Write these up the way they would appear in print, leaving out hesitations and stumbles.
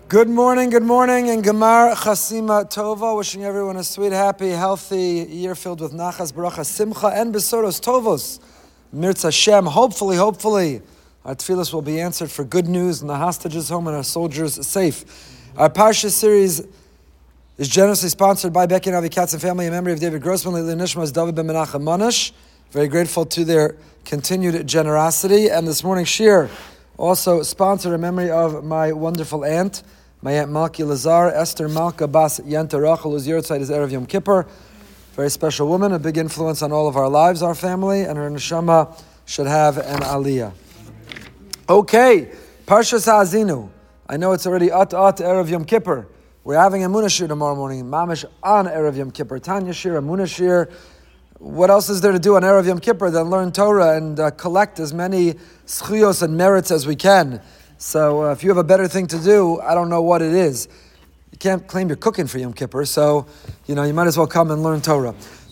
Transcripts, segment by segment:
Good morning, and Gemar Chasima Tova. Wishing everyone a sweet, happy, healthy year filled with Nachas, Baracha, Simcha, and Besoros Tovos. Mirz Hashem. Hopefully, our tefillos will be answered for good news and the hostages home and our soldiers safe. Our Parsha series is generously sponsored by Becky and Avi Katz and family in memory of David Grossman, Lili Nishmas, David Ben Menachem Monash. Very grateful to their continued generosity. And this morning's shir also sponsored in memory of my wonderful aunt, my Aunt Malki Lazar, Esther Malka Bas Yenta Rachel, whose yahrzeit is Erev Yom Kippur. Very special woman, a big influence on all of our lives, our family, and her neshama should have an aliyah. Okay, Parshas Ha'azinu. I know it's already Erev Yom Kippur. We're having a Emunah Shir tomorrow morning, Mamish on Erev Yom Kippur. Tanya Shir, Emunah Shir. What else is there to do on Erev Yom Kippur than learn Torah and collect as many schuyos and merits as we can? So if you have a better thing to do, I don't know what it is. You can't claim you're cooking for Yom Kippur, so you might as well come and learn Torah.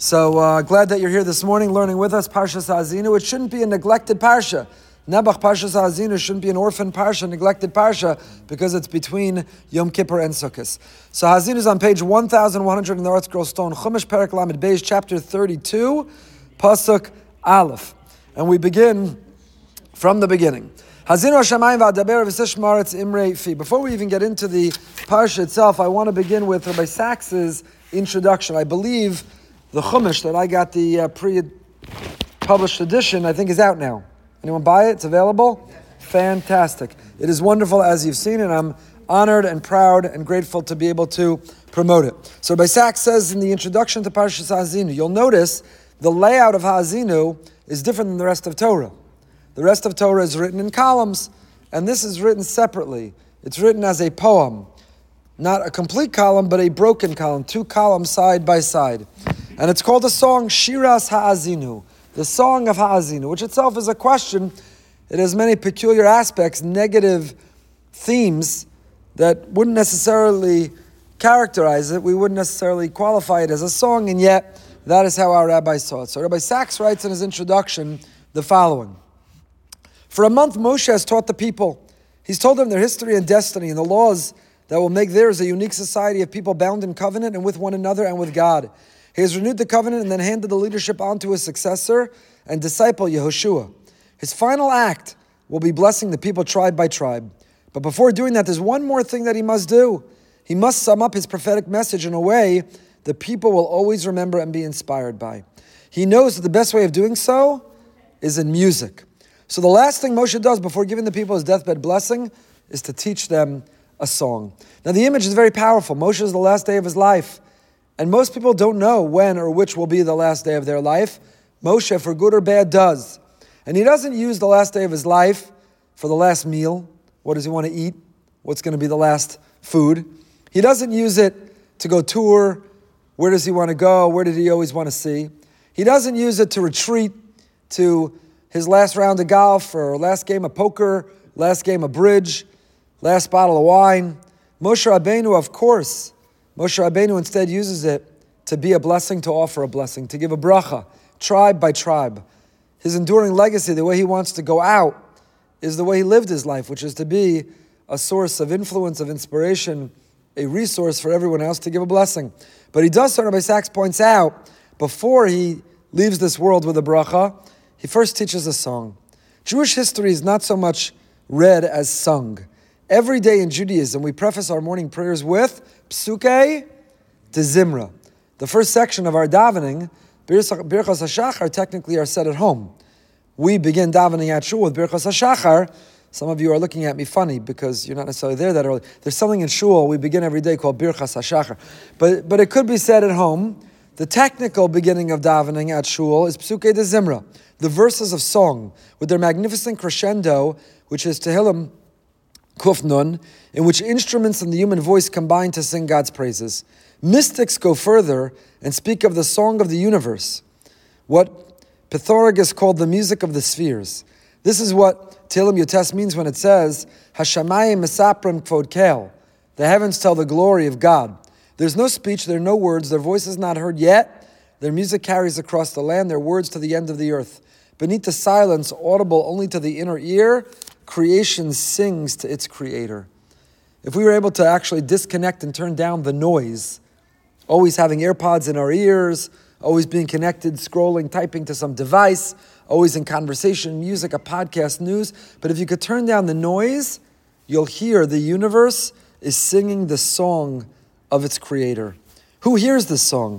So glad that you're here this morning learning with us Parshas Ha'azinu. It shouldn't be a neglected parsha. Nebuch Parshas Ha'azinu shouldn't be an orphan parsha, neglected parsha, because it's between Yom Kippur and Sukkot. So Ha'azinu is on page 1100 in the Art Scroll Stone, Chumash Perek Lamed Beis, chapter 32, Pasuk Aleph. And we begin from the beginning. Hazinu Hashamayim v'adaber v'sesh maretz imrei fi. Before we even get into the parsha itself, I want to begin with Rabbi Sachs's introduction. I believe the Chumash that I got the pre-published edition, I think is out now. Anyone buy it? It's available? Fantastic. It is wonderful as you've seen, and I'm honored and proud and grateful to be able to promote it. So Rabbi Sachs says in the introduction to Parshas Ha'azinu, you'll notice the layout of Ha'azinu is different than the rest of Torah. The rest of Torah is written in columns, and this is written separately. It's written as a poem. Not a complete column, but a broken column, 2 columns side by side. And it's called a song, Shiras Ha'azinu, the Song of Ha'azinu, which itself is a question. It has many peculiar aspects, negative themes that wouldn't necessarily characterize it. We wouldn't necessarily qualify it as a song, and yet that is how our rabbi saw it. So Rabbi Sachs writes in his introduction the following. For a month, Moshe has taught the people. He's told them their history and destiny and the laws that will make theirs a unique society of people bound in covenant and with one another and with God. He has renewed the covenant and then handed the leadership on to his successor and disciple Yehoshua. His final act will be blessing the people tribe by tribe. But before doing that, there's one more thing that he must do. He must sum up his prophetic message in a way the people will always remember and be inspired by. He knows that the best way of doing so is in music. So the last thing Moshe does before giving the people his deathbed blessing is to teach them a song. Now the image is very powerful. Moshe is the last day of his life. And most people don't know when or which will be the last day of their life. Moshe, for good or bad, does. And he doesn't use the last day of his life for the last meal. What does he want to eat? What's going to be the last food? He doesn't use it to go tour. Where does he want to go? Where did he always want to see? He doesn't use it to retreat to his last round of golf or last game of poker, last game of bridge, last bottle of wine. Moshe Rabbeinu, of course, Moshe Rabbeinu instead uses it to be a blessing, to offer a blessing, to give a bracha, tribe by tribe. His enduring legacy, the way he wants to go out, is the way he lived his life, which is to be a source of influence, of inspiration, a resource for everyone else to give a blessing. But he does so, Rabbi Sachs points out, before he leaves this world with a bracha, he first teaches a song. Jewish history is not so much read as sung. Every day in Judaism, we preface our morning prayers with Psukei de Zimra. The first section of our davening, Birchas HaShachar, technically are said at home. We begin davening at shul with Birchas HaShachar. Some of you are looking at me funny because you're not necessarily there that early. There's something in shul we begin every day called Birchas HaShachar. But it could be said at home. The technical beginning of davening at shul is Psukei de Zimra, the verses of song, with their magnificent crescendo, which is Tehillim Kuf Nun, in which instruments and the human voice combine to sing God's praises. Mystics go further and speak of the song of the universe, what Pythagoras called the music of the spheres. This is what Tehillim Yotes means when it says, Hashamayim mesaprim kvod kel, the heavens tell the glory of God. There's no speech, there are no words, their voice is not heard yet, their music carries across the land, their words to the end of the earth. Beneath the silence, audible only to the inner ear, creation sings to its creator. if we were able to actually disconnect and turn down the noise, always having AirPods in our ears, always being connected, scrolling, typing to some device, always in conversation, music, a podcast, news. But if you could turn down the noise, you'll hear the universe is singing the song of its creator. Who hears this song?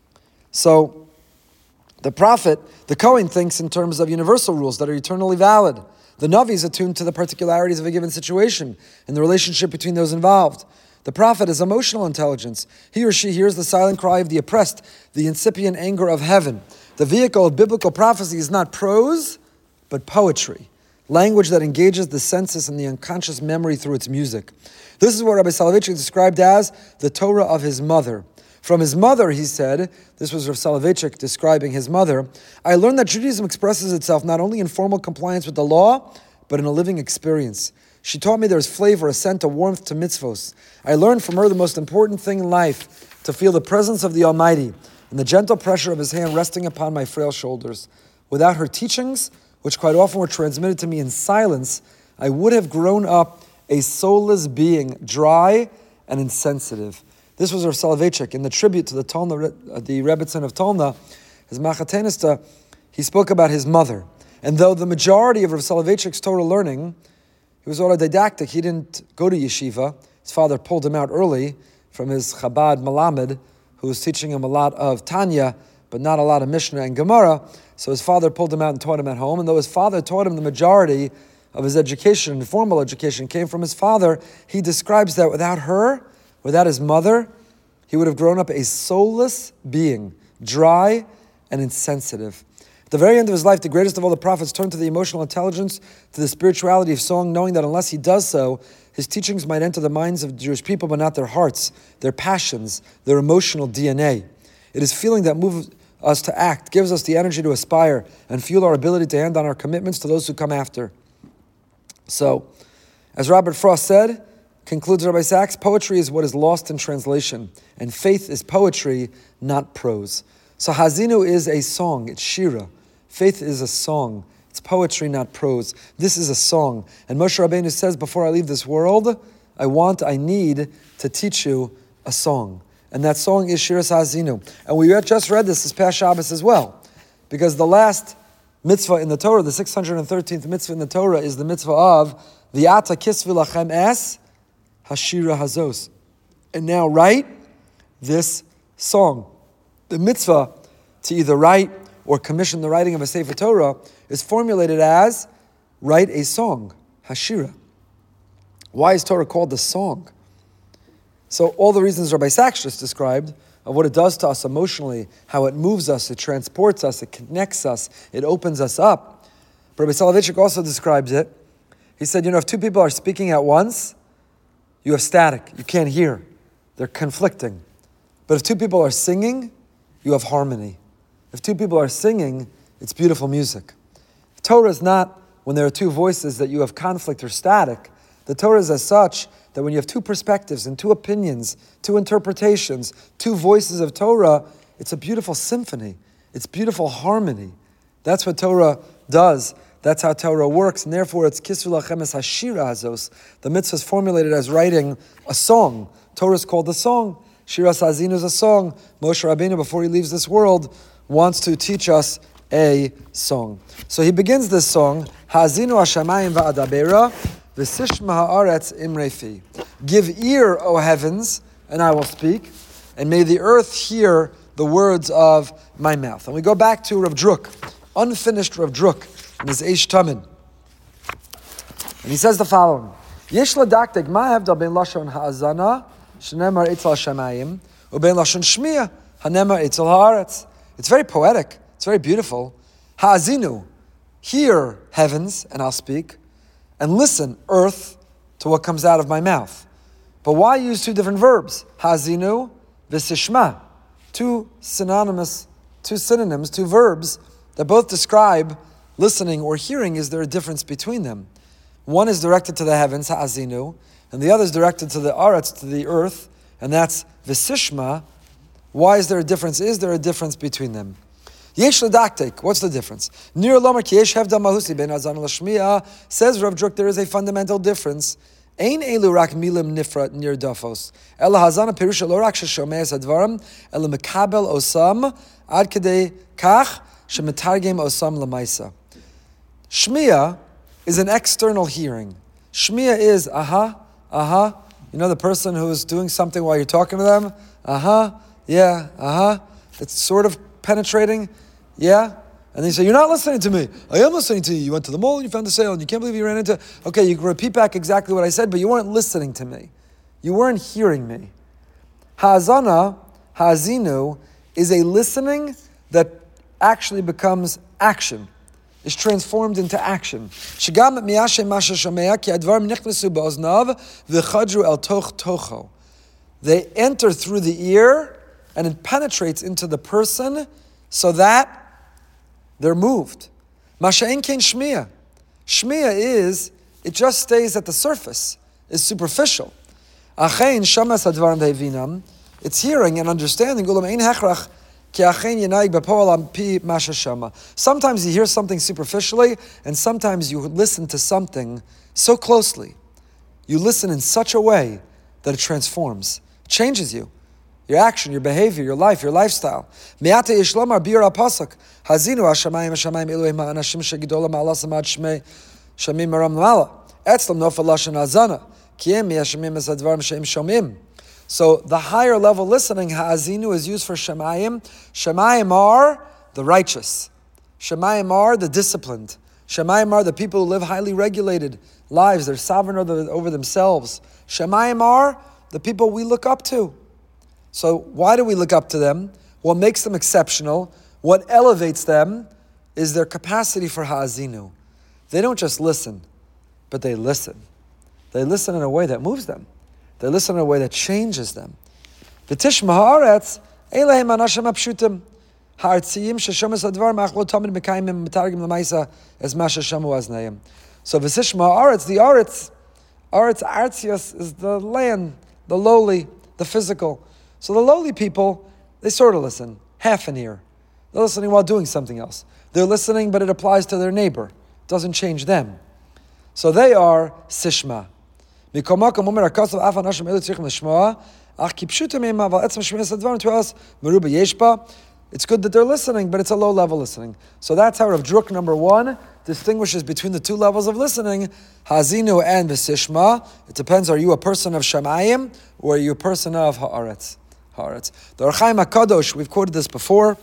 So the prophet, the Kohen, thinks in terms of universal rules that are eternally valid. The Navi is attuned to the particularities of a given situation and the relationship between those involved. The prophet is emotional intelligence. He or she hears the silent cry of the oppressed, the incipient anger of heaven. The vehicle of biblical prophecy is not prose, but poetry, language that engages the senses and the unconscious memory through its music. This is what Rabbi Soloveitchik described as the Torah of his mother. From his mother, he said, this was Rav Soloveitchik describing his mother, I learned that Judaism expresses itself not only in formal compliance with the law, but in a living experience. She taught me there's flavor, a scent, a warmth to mitzvos. I learned from her the most important thing in life, to feel the presence of the Almighty and the gentle pressure of His hand resting upon my frail shoulders. Without her teachings, which quite often were transmitted to me in silence, I would have grown up a soulless being, dry and insensitive. This was Rav Soloveitchik in the tribute to the Rebbetzin of Tolna, his Machatenista. He spoke about his mother. And though the majority of Rav Soloveitchik's Torah learning, he was autodidactic, he didn't go to yeshiva. His father pulled him out early from his Chabad Malamed, who was teaching him a lot of Tanya, but not a lot of Mishnah and Gemara. So his father pulled him out and taught him at home. And though his father taught him the majority of his education, formal education, came from his father, he describes that without her, without his mother, he would have grown up a soulless being, dry and insensitive. At the very end of his life, the greatest of all the prophets turned to the emotional intelligence, to the spirituality of song, knowing that unless he does so, his teachings might enter the minds of Jewish people, but not their hearts, their passions, their emotional DNA. It is feeling that moves us to act, gives us the energy to aspire, and fuel our ability to hand on our commitments to those who come after. So, as Robert Frost said, concludes Rabbi Sachs, poetry is what is lost in translation, and faith is poetry, not prose. So Hazinu is a song, it's shira. Faith is a song, it's poetry, not prose. This is a song. And Moshe Rabbeinu says, before I leave this world, I need to teach you a song. And that song is Shiras Hazinu. And we just read this past Shabbos as well, because the last mitzvah in the Torah, the 613th mitzvah in the Torah, is the mitzvah of V'ata kisvi lachem es Hashira Hazos. And now write this song. The mitzvah to either write or commission the writing of a Sefer Torah is formulated as write a song, Hashira. Why is Torah called the song? So all the reasons Rabbi Sachs just described of what it does to us emotionally, how it moves us, it transports us, it connects us, it opens us up. But Rabbi Soloveitchik also describes it. He said, if two people are speaking at once, you have static. You can't hear. They're conflicting. But if two people are singing, you have harmony. If two people are singing, it's beautiful music. Torah is not when there are two voices that you have conflict or static. The Torah is as such that when you have two perspectives and two opinions, two interpretations, two voices of Torah, it's a beautiful symphony. It's beautiful harmony. That's what Torah does. That's how Torah works, and therefore it's Kisvu Lachem es Hashira Hazos. The mitzvah is formulated as writing a song. Torah is called the song. Shiras Hazinu is a song. Moshe Rabbeinu, before he leaves this world, wants to teach us a song. So he begins this song, Hazinu Hashamayim va'adabera, v'sishma ha'aretz imrefi. Give ear, O heavens, and I will speak, and may the earth hear the words of my mouth. And we go back to Rav Druk, unfinished Rav Druk, in his Eish Tamid. And he says the following, Yesh ladaktek ma hevdal ben lashon ha'azana, shenemar etzel hashamayim, uben lashon shmiya, hanemar etzel haaretz. It's very poetic, it's very beautiful. Ha'azinu, hear heavens, and I'll speak, and listen, earth, to what comes out of my mouth. But why use two different verbs? Ha'azinu, v'sishma. Two synonyms, two verbs that both describe listening or hearing. Is there a difference between them? One is directed to the heavens, ha'azinu, and the other is directed to the aretz, to the earth, and that's v'sishma. Why is there a difference? Is there a difference between them? Yesh ledaktek. What's the difference? Nir lomar ki yesh hevdal mahusi ben azan l'shmiya. Says Rav Druk, there is a fundamental difference Ein elu rak milim nifrat nirdafos. Ela hazana pirusha lo rak sheshomeas advarim, ela mekabel osam, ad kedei kach, shemetargem osam lamaisa. Shmiya is an external hearing. Shmiya is, aha. You know the person who's doing something while you're talking to them? Yeah. It's sort of penetrating, yeah? And then you say, you're not listening to me. I am listening to you. You went to the mall and you found a sale and you can't believe you ran into... Okay, you can repeat back exactly what I said, but you weren't listening to me. You weren't hearing me. Ha'azana, ha'azinu, is a listening that actually becomes action. Is transformed into action. Shigam miyashem masha shomea ki advarim nichnasu ba'oznav v'chadru el toch tocho. They enter through the ear and it penetrates into the person so that they're moved. Masha'en kein shmiya. Shmiya is, it just stays at the surface, is superficial. Achein shamas advarim ve'evinam. It's hearing and understanding. Ulam ein hechrach. Sometimes you hear something superficially, and sometimes you listen to something so closely. You listen in such a way that it transforms, changes you, your action, your behavior, your life, your lifestyle. So the higher level listening, ha'azinu, is used for shemayim. Shemayim are the righteous. Shemayim are the disciplined. Shemayim are the people who live highly regulated lives. They're sovereign over themselves. Shemayim are the people we look up to. So why do we look up to them? What makes them exceptional, what elevates them, is their capacity for ha'azinu. They don't just listen, but they listen. They listen in a way that moves them. They listen in a way that changes them. V'tishma haaretz, eilehem anashim apshutim, ha'artziyim sheshomes advar ma'achlo tamid mekayimim metargim l'maisa es ma sheshomu aznayim. So v'tishma haaretz, the artzios is the land, the lowly, the physical. So the lowly people, they sort of listen, half an ear. They're listening while doing something else. They're listening, but it applies to their neighbor. It doesn't change them. So they are sishma. It's good that they're listening, but it's a low-level listening. So that's how Rav Druk, number one, distinguishes between the two levels of listening, Hazinu and V'sishma. It depends, are you a person of Shamayim, or are you a person of Haaretz? The Or Chaim HaKadosh, we've quoted this before.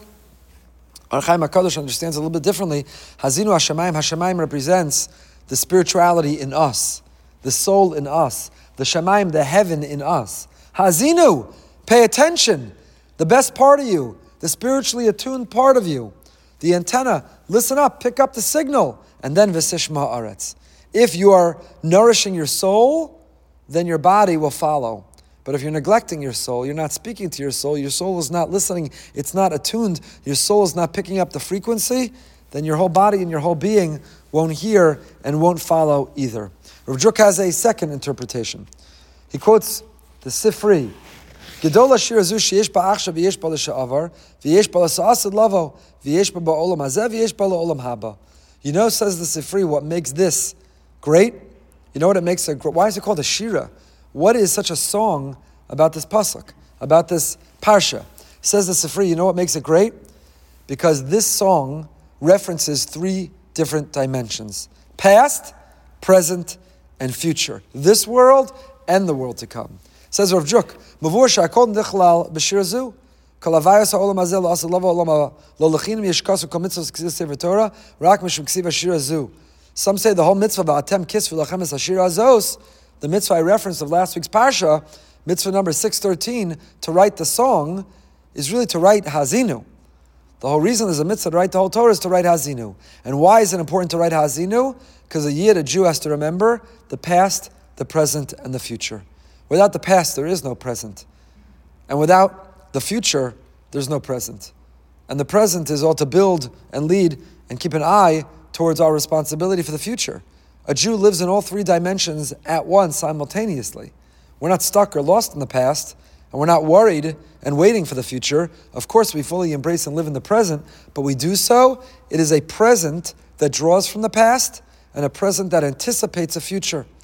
Or Chaim HaKadosh understands a little bit differently. Hazinu HaShamayim, HaShamayim represents the spirituality in us, the soul in us, the Shamayim, the heaven in us. Hazinu, pay attention, the best part of you, the spiritually attuned part of you, the antenna, listen up, pick up the signal, and then V'sishma Haaretz. If you are nourishing your soul, then your body will follow. But if you're neglecting your soul, you're not speaking to your soul is not listening, it's not attuned, your soul is not picking up the frequency, then your whole body and your whole being won't hear and won't follow either. Rav Druk has a second interpretation. He quotes the Sifri. Gedol hashir hazu sheyesh ba achshav v'yesh ba l'sha'avar v'yesh ba l'sa'asad lavo v'yesh ba ba'olam hazeh v'yesh ba l'olam haba. You know, says the Sifri, what makes this great? You know what it makes why is it called a shira? What is such a song about this pasuk, about this parsha? Says the Sifri, you know what makes it great? Because this song references three different dimensions: past, present, and future. This world and the world to come. Says Rav Druk, Mavur sha'akol nichlal b'shir zu, kol havayas ha'olam hazeh lo'asad lava olam lo lechinim yeshkasu kol mitzvahs k'siv sefer Torah rak mishum k'siv hashir zu. Some say the whole mitzvah ba'atem kis v'lachem es hashir hazos, the mitzvah I referenced of last week's parsha, mitzvah number 613, to write the song, is really to write Hazinu. The whole reason there's a mitzvah to write the whole Torah is to write Hazinu. And why is it important to write Hazinu? Because a Yid, a Jew, has to remember the past, the present, and the future. Without the past, there is no present. And without the future, there's no present. And the present is all to build and lead and keep an eye towards our responsibility for the future. A Jew lives in all three dimensions at once, simultaneously. We're not stuck or lost in the past, and we're not worried and waiting for the future. Of course, we fully embrace and live in the present, but we do so. It is a present that draws from the past and a present that anticipates a future.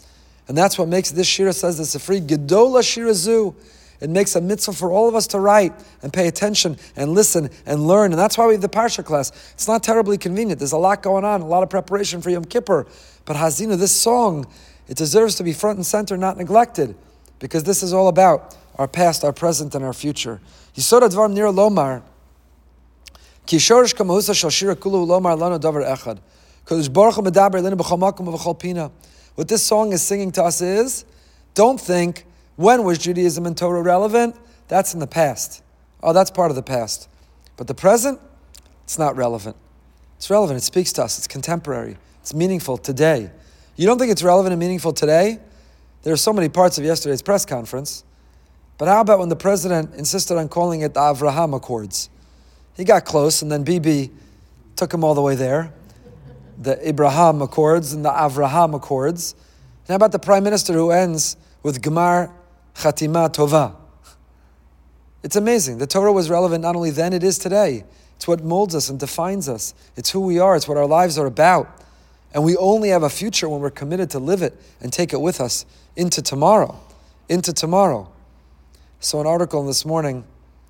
And that's what makes this shira, says the Sifri, Gedola Shirazu. It makes a mitzvah for all of us to write and pay attention and listen and learn. And that's why we have the Parsha class. It's not terribly convenient. There's a lot going on, a lot of preparation for Yom Kippur. But Hazinu, this song, it deserves to be front and center, not neglected, because this is all about our past, our present, and our future. Yisod Advar Nir Lomar, Ki Shorish Kamahusa Shal Shira Kulu Lomar Lano Davar Echad. Kodesh Baruch Hu Medaber Elinu B'chol Makom V'chol Pina. What this song is singing to us is, don't think, when was Judaism and Torah relevant? That's in the past. Oh, that's part of the past. But the present, it's not relevant. It's relevant. It speaks to us. It's contemporary. It's meaningful today. You don't think it's relevant and meaningful today? There are so many parts of yesterday's press conference. But how about when the president insisted on calling it the Avraham Accords? He got close, and then Bibi took him all the way there. The Abraham Accords and the Avraham Accords. And how about the prime minister who ends with Gemar Chatima Tova? It's amazing. The Torah was relevant not only then, it is today. It's what molds us and defines us. It's who we are. It's what our lives are about. And we only have a future when we're committed to live it and take it with us into tomorrow. Into tomorrow. So an article this morning,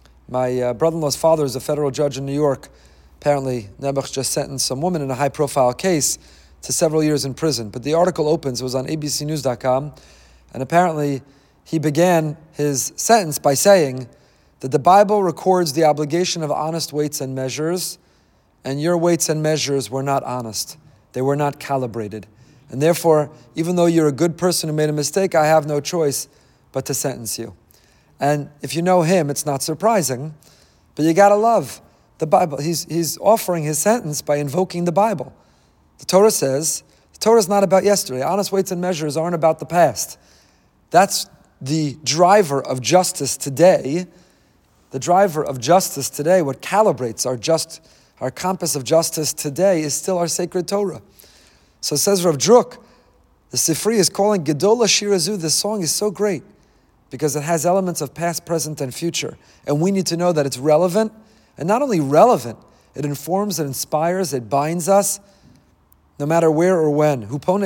my brother-in-law's father is a federal judge in New York. Apparently, Nebuch just sentenced some woman in a high-profile case to several years in prison. But the article opens, it was on abcnews.com, and apparently he began his sentence by saying that the Bible records the obligation of honest weights and measures, and your weights and measures were not honest. They were not calibrated. And therefore, even though you're a good person who made a mistake, I have no choice but to sentence you. And if you know him, it's not surprising, but you gotta love the Bible. He's offering his sentence by invoking the Bible. The Torah says, the Torah is not about yesterday. Honest weights and measures aren't about the past. That's the driver of justice today. The driver of justice today, what calibrates our compass of justice today is still our sacred Torah. So says Rav Druk, the Sifri is calling Gedola Shirazu. This song is so great because it has elements of past, present, and future. And we need to know that it's relevant. And not only relevant, it informs, it inspires, it binds us, no matter where or when.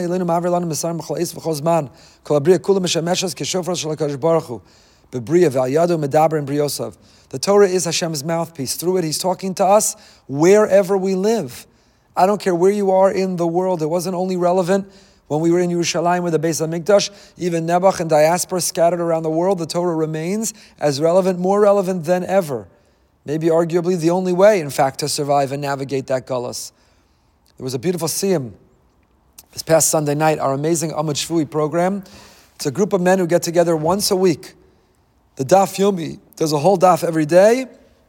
The Torah is Hashem's mouthpiece. Through it, He's talking to us wherever we live. I don't care where you are in the world. It wasn't only relevant when we were in Yerushalayim with the Beis HaMikdash. Even Nebuch and diaspora scattered around the world, the Torah remains as relevant, more relevant than ever. Maybe arguably the only way, in fact, to survive and navigate that gullus. There was a beautiful siyum this past Sunday night, our amazing Amud Shvui program. It's a group of men who get together once a week. The Daf Yomi does a whole daf every day.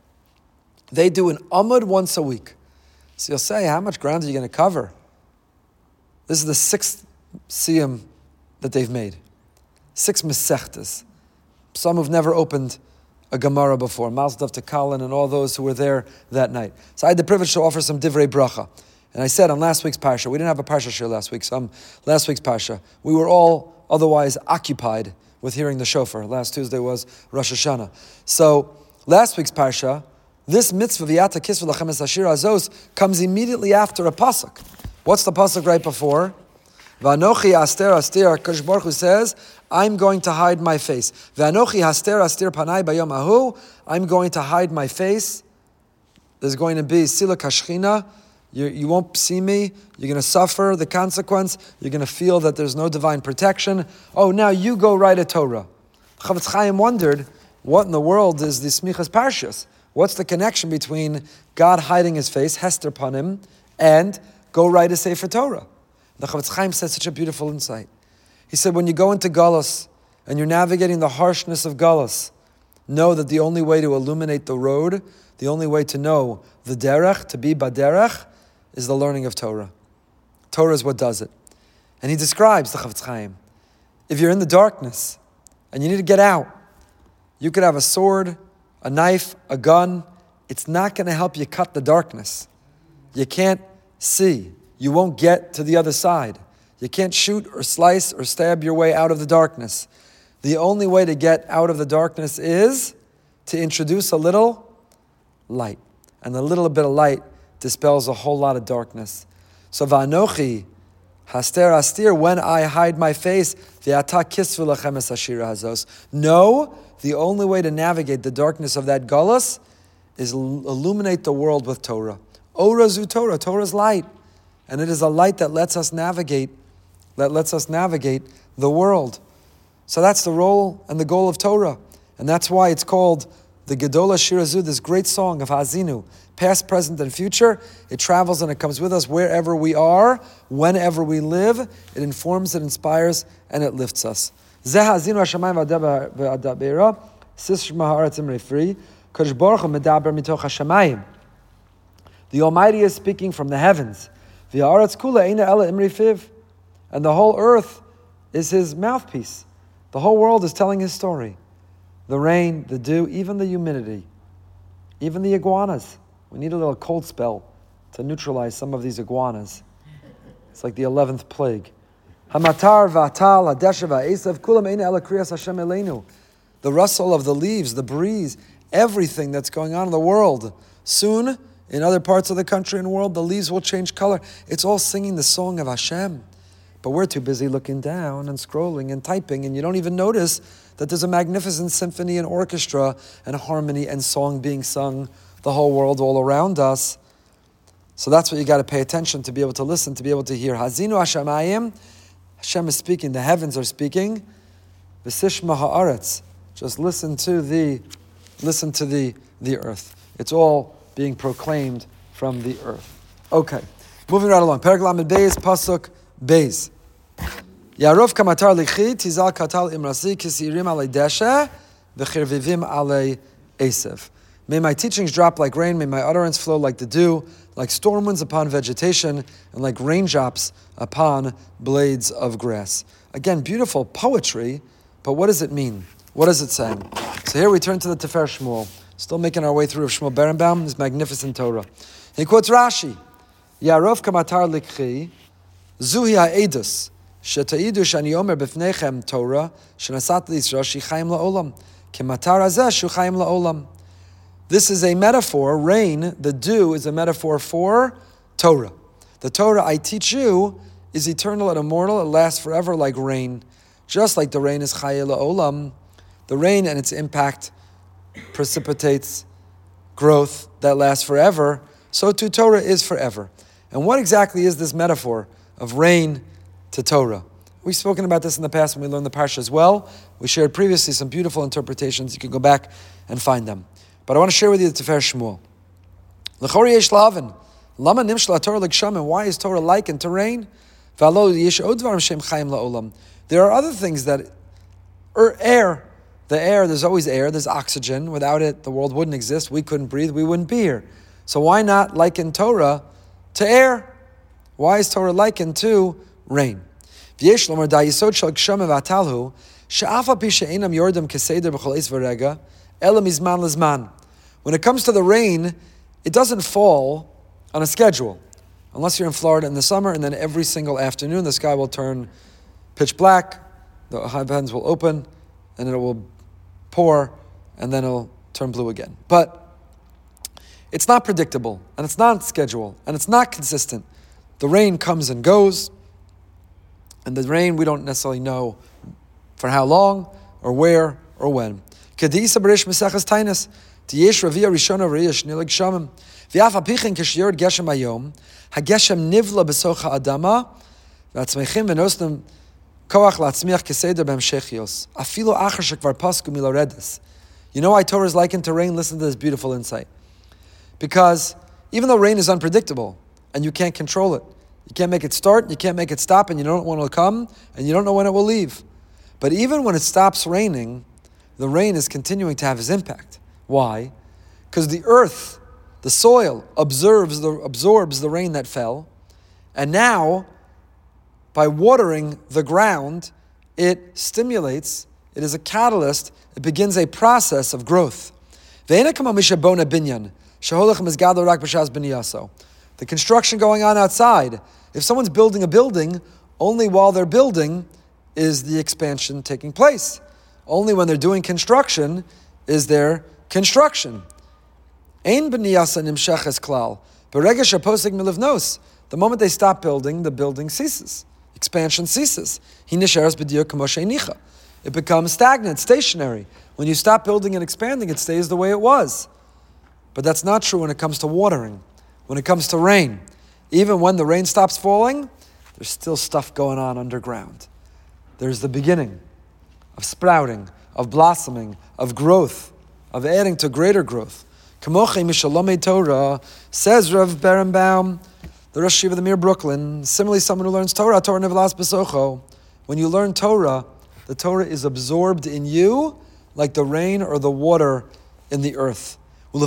They do an Amud once a week. So you'll say, how much ground are you going to cover? This is the 6th siyum that they've made. 6 mesechtas. Some who've never opened a Gemara before. Mazel tov to Colin and all those who were there that night. So I had the privilege to offer some divrei bracha. And I said on last week's parsha, we didn't have a parsha share last week, so last week's parsha, we were all otherwise occupied with hearing the shofar. Last Tuesday was Rosh Hashanah. So last week's parsha, this mitzvah v'yata kisva lachem es hashir azos comes immediately after a pasuk. What's the pasuk right before? V'anochi aster astir, Kadosh Baruch Hu says, I'm going to hide my face. V'anochi aster astir panai bayom ahu, I'm going to hide my face. There's going to be sila kashchina. You won't see me. You're going to suffer the consequence. You're going to feel that there's no divine protection. Oh, now you go write a Torah. Chavetz Chaim wondered, what in the world is the Smichas Parshas? What's the connection between God hiding His face, Hester Panim, and go write a Sefer Torah? The Chavetz Chaim said such a beautiful insight. He said, when you go into Galus and you're navigating the harshness of Galus, know that the only way to illuminate the road, the only way to know the derech, to be baderech, is the learning of Torah. Torah is what does it. And he describes the Chavetz Chaim. If you're in the darkness and you need to get out, you could have a sword, a knife, a gun. It's not going to help you cut the darkness. You can't see. You won't get to the other side. You can't shoot or slice or stab your way out of the darkness. The only way to get out of the darkness is to introduce a little light. And the little bit of light dispels a whole lot of darkness. So Va'anochi Haster astir, when I hide my face, v'ata kisvu lachem es hashira hazos. No, the only way to navigate the darkness of that galus is illuminate the world with Torah. Ora zu Torah. Torah is light, and it is a light that lets us navigate the world. So that's the role and the goal of Torah, and that's why it's called the Gedola Shirazu, this great song of Hazinu, past, present, and future. It travels and it comes with us wherever we are, whenever we live. It informs, it inspires, and it lifts us. Zeh Hazinu Hashamayim v'adabera, Sishma ha'aretz imrei Kodesh Baruch Hu medaber mitoch hashamayim. The Almighty is speaking from the heavens. V'ha'aretz kula eina ela imrei fiv. And the whole earth is His mouthpiece. The whole world is telling His story. The rain, the dew, even the humidity, even the iguanas. We need a little cold spell to neutralize some of these iguanas. It's like the 11th plague. Hamatar v'atal hadesha v'esav kulam eina ela kriyas Hashem eleinu. The rustle of the leaves, the breeze, everything that's going on in the world. Soon, in other parts of the country and world, the leaves will change color. It's all singing the song of Hashem. But we're too busy looking down and scrolling and typing, and you don't even notice that there's a magnificent symphony and orchestra and harmony and song being sung the whole world all around us. So that's what you got to pay attention to be able to listen, to be able to hear. Hazinu Hashamayim, Hashem is speaking, the heavens are speaking. V'sishma ha'aretz, just listen to the earth. It's all being proclaimed from the earth. Okay, moving right along. Perek Lamed Beis, Pasuk Beis. Yarov kamatar lichi, tizal katal imrasi, kisirim alei desha, v'chirvivim alei esev. May my teachings drop like rain, may my utterance flow like the dew, like storm winds upon vegetation, and like raindrops upon blades of grass. Again, beautiful poetry, but what does it mean? What is it saying? So here we turn to the Tefer Shmuel, still making our way through Shmuel Berenbaum, this magnificent Torah. He quotes Rashi, Yarov kamatar likhi, Zuhi ha'edus, shetaidu shani omer b'fnechem Torah, shenasat l'Yisrael shichayim la'olam, kematar hazeh shuchayim la'olam. This is a metaphor, rain, the dew is a metaphor for Torah. The Torah I teach you is eternal and immortal, it lasts forever like rain. Just like the rain is chayei la'olam, the rain and its impact precipitates growth that lasts forever, so too Torah is forever. And what exactly is this metaphor of rain to Torah? We've spoken about this in the past when we learned the Parsha as well. We shared previously some beautiful interpretations. You can go back and find them. But I want to share with you the Tefer Shmuel. L'chori yesh la'avin, lama nimshla Torah l'gshamim, why is Torah likened to rain? V'alo yesh od dvarim shem chayim la'olam. There are other things that, air, the air, there's always air, there's oxygen. Without it, the world wouldn't exist. We couldn't breathe, we wouldn't be here. So why not liken Torah to air? Why is Torah likened to rain? V'yesh lomar da yisod shel gshamim v'atalhu, she'afa pi she'enam yordam keseder b'chol eis v'rega, elam izman l'zman. When it comes to the rain, it doesn't fall on a schedule. Unless you're in Florida in the summer, and then every single afternoon the sky will turn pitch black, the heavens will open, and it will pour, and then it'll turn blue again. But it's not predictable, and it's not scheduled, and it's not consistent. The rain comes and goes, and the rain we don't necessarily know for how long, or where, or when. Kedisa b'rish mesechas tainas, tiyesh ravia rishona v'riyash nilig shamim, v'af apichin k'shiyord geshem hayom, hageshem nivla b'socha adama, v'atzmechim v'nosnem koach la'atzmiach keseder b'hemshechios, afilo achar shekvar pasku milaredes. You know why Torah is likened to rain? Listen to this beautiful insight. Because even though rain is unpredictable, and you can't control it, you can't make it start, you can't make it stop, and you don't know when it will come, and you don't know when it will leave. But even when it stops raining, the rain is continuing to have its impact. Why? Because the earth, the soil, absorbs the rain that fell, and now, by watering the ground, it stimulates, it is a catalyst, it begins a process of growth. The construction going on outside, if someone's building a building, only while they're building is the expansion taking place. Only when they're doing construction is there construction. Ein b'niyasa nimsheches klal. The moment they stop building, the building ceases. expansion ceases. It becomes stagnant, stationary. When you stop building and expanding, it stays the way it was. But that's not true when it comes to watering, when it comes to rain. Even when the rain stops falling, there's still stuff going on underground. There's the beginning of sprouting, of blossoming, of growth, of adding to greater growth. Kamoche Mishalomei Torah, says Rav Berenbaum, the Rosh Yeshiva of the Mir Brooklyn. Similarly, someone who learns Torah nevelas besocho. When you learn Torah, the Torah is absorbed in you like the rain or the water in the earth. So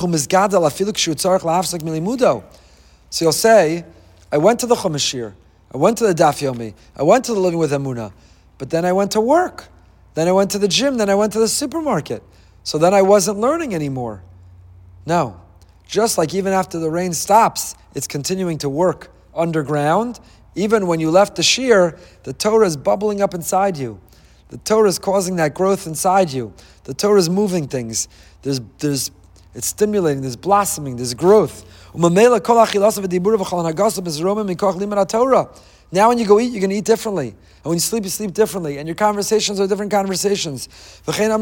you'll say, I went to the Chumash Shir, I went to the Daf Yomi, I went to the Living with Emunah, but then I went to work, then I went to the gym, then I went to the supermarket, so then I wasn't learning anymore. No, just like even after the rain stops, it's continuing to work underground. Even when you left the Shir, the Torah is bubbling up inside you. The Torah is causing that growth inside you. The Torah is moving things. It's stimulating, there's blossoming, there's growth. Now when you go eat, you're going to eat differently. And when you sleep differently. And your conversations are different conversations. How are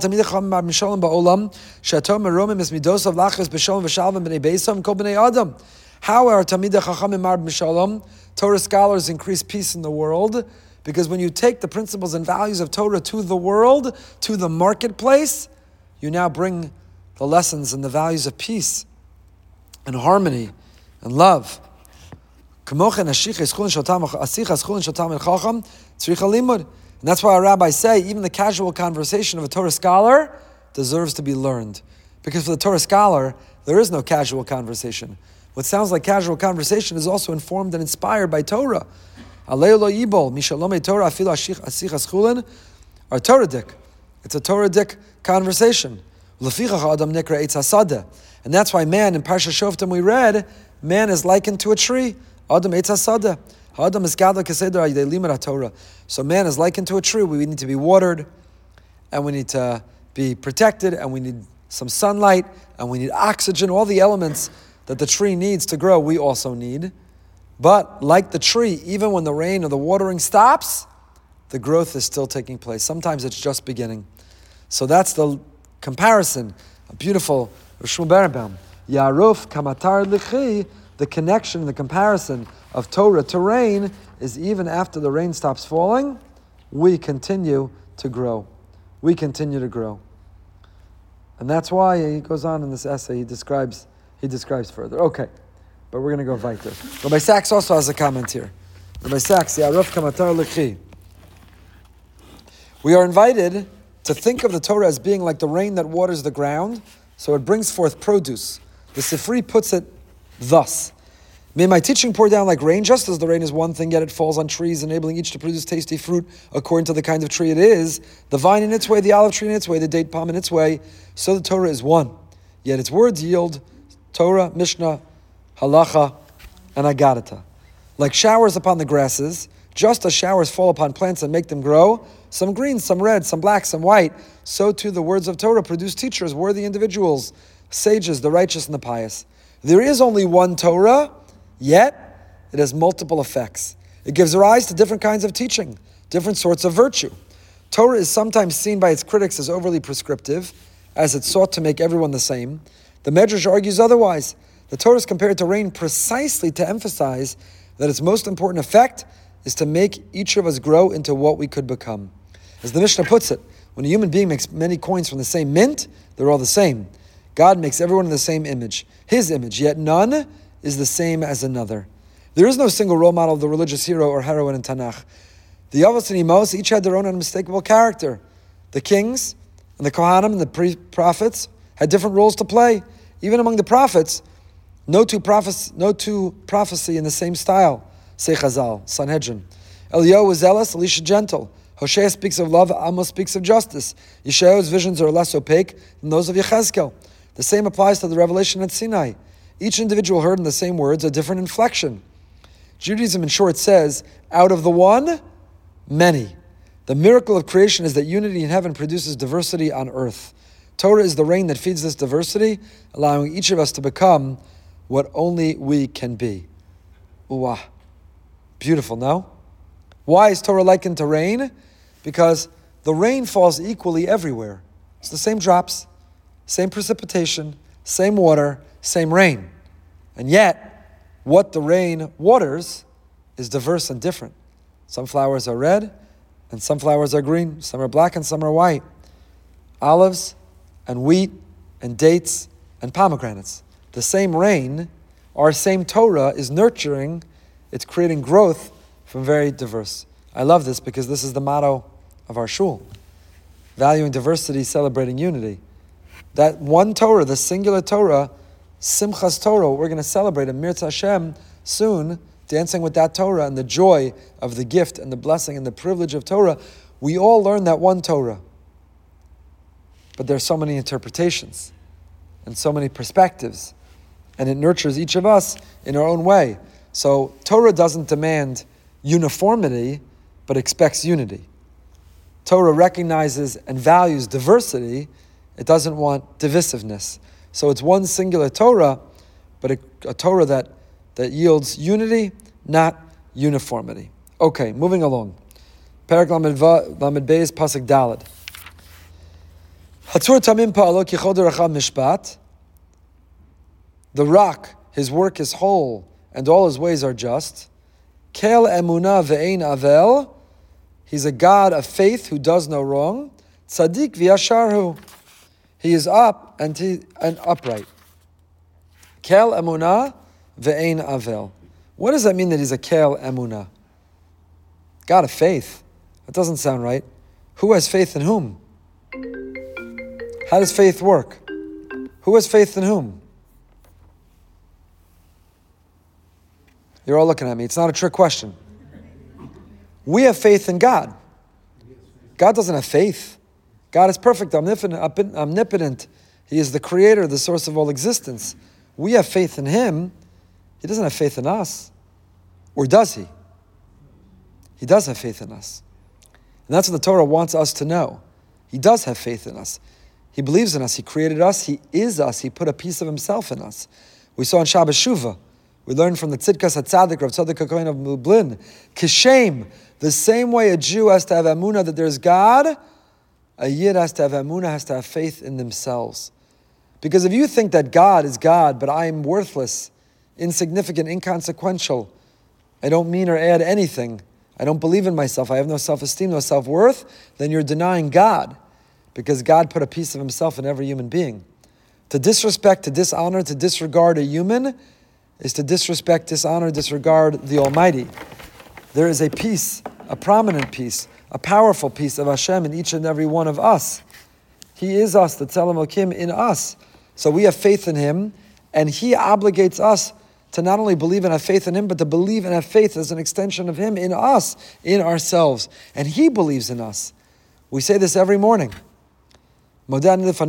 Talmidei Chachamim Mar B'Shalom? Torah scholars increase peace in the world, because when you take the principles and values of Torah to the world, to the marketplace, you now bring the lessons and the values of peace and harmony and love. And that's why our rabbis say even the casual conversation of a Torah scholar deserves to be learned. Because for the Torah scholar, there is no casual conversation. What sounds like casual conversation is also informed and inspired by Torah. Our Torah-dik. It's a Torah-dik conversation. And that's why man, in Parsha Shoftim we read, man is likened to a tree. Adam Eitz HaSadeh. Adam is gadol keseder yidei limud HaTorah. So man is likened to a tree. We need to be watered, and we need to be protected, and we need some sunlight, and we need oxygen, all the elements that the tree needs to grow, we also need. But like the tree, even when the rain or the watering stops, the growth is still taking place. Sometimes it's just beginning. So that's the comparison. A beautiful Rosh Berenbaum. Yaruf kamatar lichi, the connection, the comparison of Torah to rain is even after the rain stops falling, we continue to grow. We continue to grow. And that's why he goes on in this essay, he describes further. Okay, but we're going to go weiter. Rabbi Sachs also has a comment here. Rabbi Sachs, Yaruf kamatar lichi. We are invited to think of the Torah as being like the rain that waters the ground, so it brings forth produce. The Sifri puts it thus: may my teaching pour down like rain, just as the rain is one thing, yet it falls on trees, enabling each to produce tasty fruit according to the kind of tree it is, the vine in its way, the olive tree in its way, the date palm in its way, so the Torah is one. Yet its words yield Torah, Mishnah, Halacha, and Agadata. Like showers upon the grasses, just as showers fall upon plants and make them grow, some green, some red, some black, some white, so too the words of Torah produce teachers, worthy individuals, sages, the righteous and the pious. There is only one Torah, yet it has multiple effects. It gives rise to different kinds of teaching, different sorts of virtue. Torah is sometimes seen by its critics as overly prescriptive, as it sought to make everyone the same. The Medrash argues otherwise. The Torah is compared to rain precisely to emphasize that its most important effect is to make each of us grow into what we could become. As the Mishnah puts it, when a human being makes many coins from the same mint, they're all the same. God makes everyone in the same image, His image, yet none is the same as another. There is no single role model of the religious hero or heroine in Tanakh. The Avos and Imos each had their own unmistakable character. The kings and the Kohanim and the prophets had different roles to play. Even among the prophets, no two prophecy in the same style. Say Chazal, Sanhedrin. Eliyahu was zealous, Elisha gentle. Hosea speaks of love, Amos speaks of justice. Yeshayahu's visions are less opaque than those of Yechezkel. The same applies to the revelation at Sinai. Each individual heard in the same words a different inflection. Judaism, in short, says, out of the one, many. The miracle of creation is that unity in heaven produces diversity on earth. Torah is the rain that feeds this diversity, allowing each of us to become what only we can be. Ooh, beautiful, no? Why is Torah likened to rain? Because the rain falls equally everywhere. It's the same drops, same precipitation, same water, same rain. And yet, what the rain waters is diverse and different. Some flowers are red, and some flowers are green. Some are black, and some are white. Olives, and wheat, and dates, and pomegranates. The same rain, our same Torah, is nurturing, it's creating growth from very diverse. I love this because this is the motto of our shul. Valuing diversity, celebrating unity. That one Torah, the singular Torah, Simchas Torah, we're going to celebrate in Mirz Hashem soon, dancing with that Torah and the joy of the gift and the blessing and the privilege of Torah. We all learn that one Torah. But there's so many interpretations and so many perspectives, and it nurtures each of us in our own way. So Torah doesn't demand uniformity, but expects unity. Torah recognizes and values diversity. It doesn't want divisiveness. So it's one singular Torah, but a Torah that yields unity, not uniformity. Okay, moving along. Perek Lamed Beis Pasuk Daled. Hatzur tamim pa'alo kichol deracham mishpat. The rock, his work is whole, and all his ways are just. Kel emunah ve'ein avel. He's a God of faith who does no wrong. Tzadik v'yasharhu. He is up and upright. Kel emunah ve'ein avel. What does that mean that he's a kel emunah? God of faith. That doesn't sound right. Who has faith in whom? How does faith work? Who has faith in whom? You're all looking at me. It's not a trick question. We have faith in God. God doesn't have faith. God is perfect, omnipotent. He is the creator, the source of all existence. We have faith in Him. He doesn't have faith in us. Or does He? He does have faith in us. And that's what the Torah wants us to know. He does have faith in us. He believes in us. He created us. He is us. He put a piece of Himself in us. We saw in Shabbos Shuvah. We learned from the Tzidkas HaTzadik, Rav Tzadok HaKohen of Lublin. Kishem, the same way a Jew has to have emunah that there's God, a Yid has to have emunah, has to have faith in themselves. Because if you think that God is God, but I am worthless, insignificant, inconsequential, I don't mean or add anything, I don't believe in myself, I have no self-esteem, no self-worth, then you're denying God. Because God put a piece of Himself in every human being. To disrespect, to dishonor, to disregard a human is to disrespect, dishonor, disregard the Almighty. There is a piece, a prominent piece, a powerful piece of Hashem in each and every one of us. He is us, the Tzelem Elokim in us. So we have faith in Him, and He obligates us to not only believe and have faith in Him, but to believe and have faith as an extension of Him in us, in ourselves. And He believes in us. We say this every morning. God, your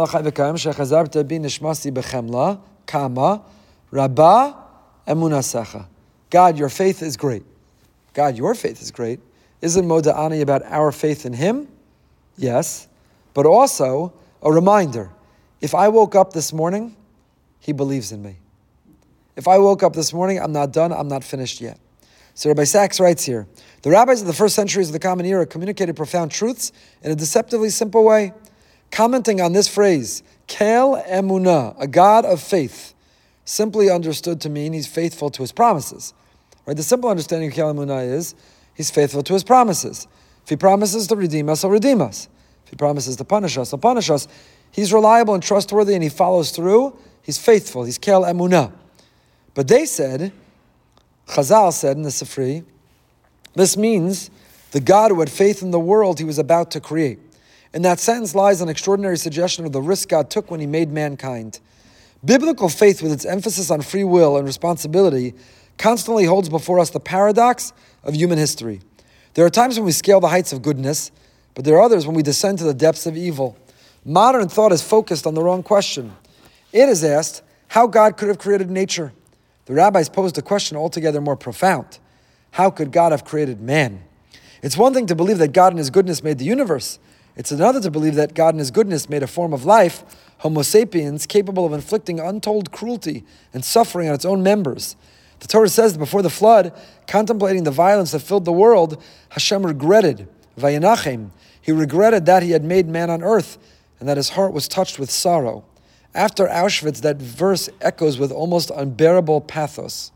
faith is great. God, your faith is great. Isn't Moda'ani about our faith in Him? Yes. But also a reminder. If I woke up this morning, He believes in me. If I woke up this morning, I'm not done, I'm not finished yet. So Rabbi Sachs writes here, the rabbis of the first centuries of the Common Era communicated profound truths in a deceptively simple way. Commenting on this phrase, Kel Emunah, a God of faith, simply understood to mean He's faithful to His promises. Right? The simple understanding of Kel Emunah is He's faithful to His promises. If He promises to redeem us, He'll redeem us. If He promises to punish us, He'll punish us. He's reliable and trustworthy and He follows through. He's faithful. He's Kel Emunah. But they said, Chazal said in the Sifri, this means the God who had faith in the world He was about to create. In that sentence lies an extraordinary suggestion of the risk God took when He made mankind. Biblical faith, with its emphasis on free will and responsibility, constantly holds before us the paradox of human history. There are times when we scale the heights of goodness, but there are others when we descend to the depths of evil. Modern thought is focused on the wrong question. It is asked how God could have created nature. The rabbis posed a question altogether more profound. How could God have created man? It's one thing to believe that God in His goodness made the universe. It's another to believe that God in His goodness made a form of life, Homo sapiens, capable of inflicting untold cruelty and suffering on its own members. The Torah says that before the flood, contemplating the violence that filled the world, Hashem regretted, Vayanachem, he regretted that he had made man on earth and that his heart was touched with sorrow. After Auschwitz, that verse echoes with almost unbearable pathos.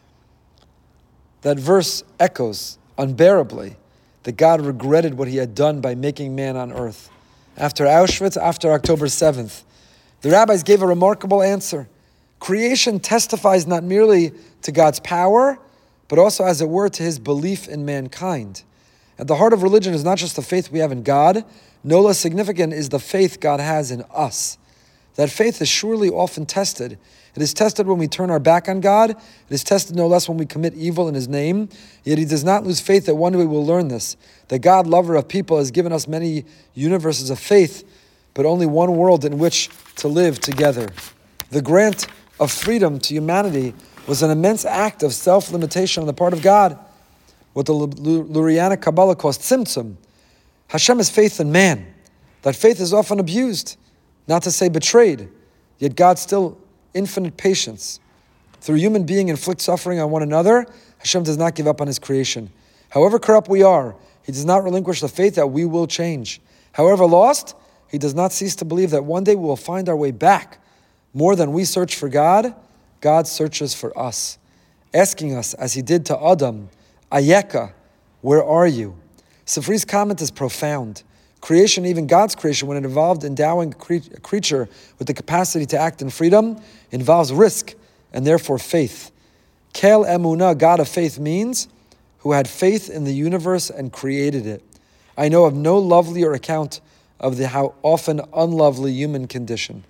That verse echoes unbearably that God regretted what he had done by making man on earth. After Auschwitz, after October 7th, the rabbis gave a remarkable answer. Creation testifies not merely to God's power, but also, as it were, to his belief in mankind. At the heart of religion is not just the faith we have in God, no less significant is the faith God has in us. That faith is surely often tested. It is tested when we turn our back on God. It is tested no less when we commit evil in his name. Yet he does not lose faith that one day we will learn this. That God, lover of people, has given us many universes of faith, but only one world in which to live together. The grant of freedom to humanity was an immense act of self-limitation on the part of God. What the Lurianic Kabbalah calls tzimtzum. Hashem has faith in man. That faith is often abused, not to say betrayed. Yet God still infinite patience. Through human being inflict suffering on one another, Hashem does not give up on his creation. However corrupt we are, he does not relinquish the faith that we will change. However lost, he does not cease to believe that one day we will find our way back. More than we search for God, God searches for us, asking us, as he did to Adam, Ayeka, where are you? Sifri's comment is profound. Creation, even God's creation, when it involved endowing a creature with the capacity to act in freedom, involves risk and therefore faith. Kel Emunah, God of faith, means who had faith in the universe and created it. I know of no lovelier account of the how often unlovely human condition.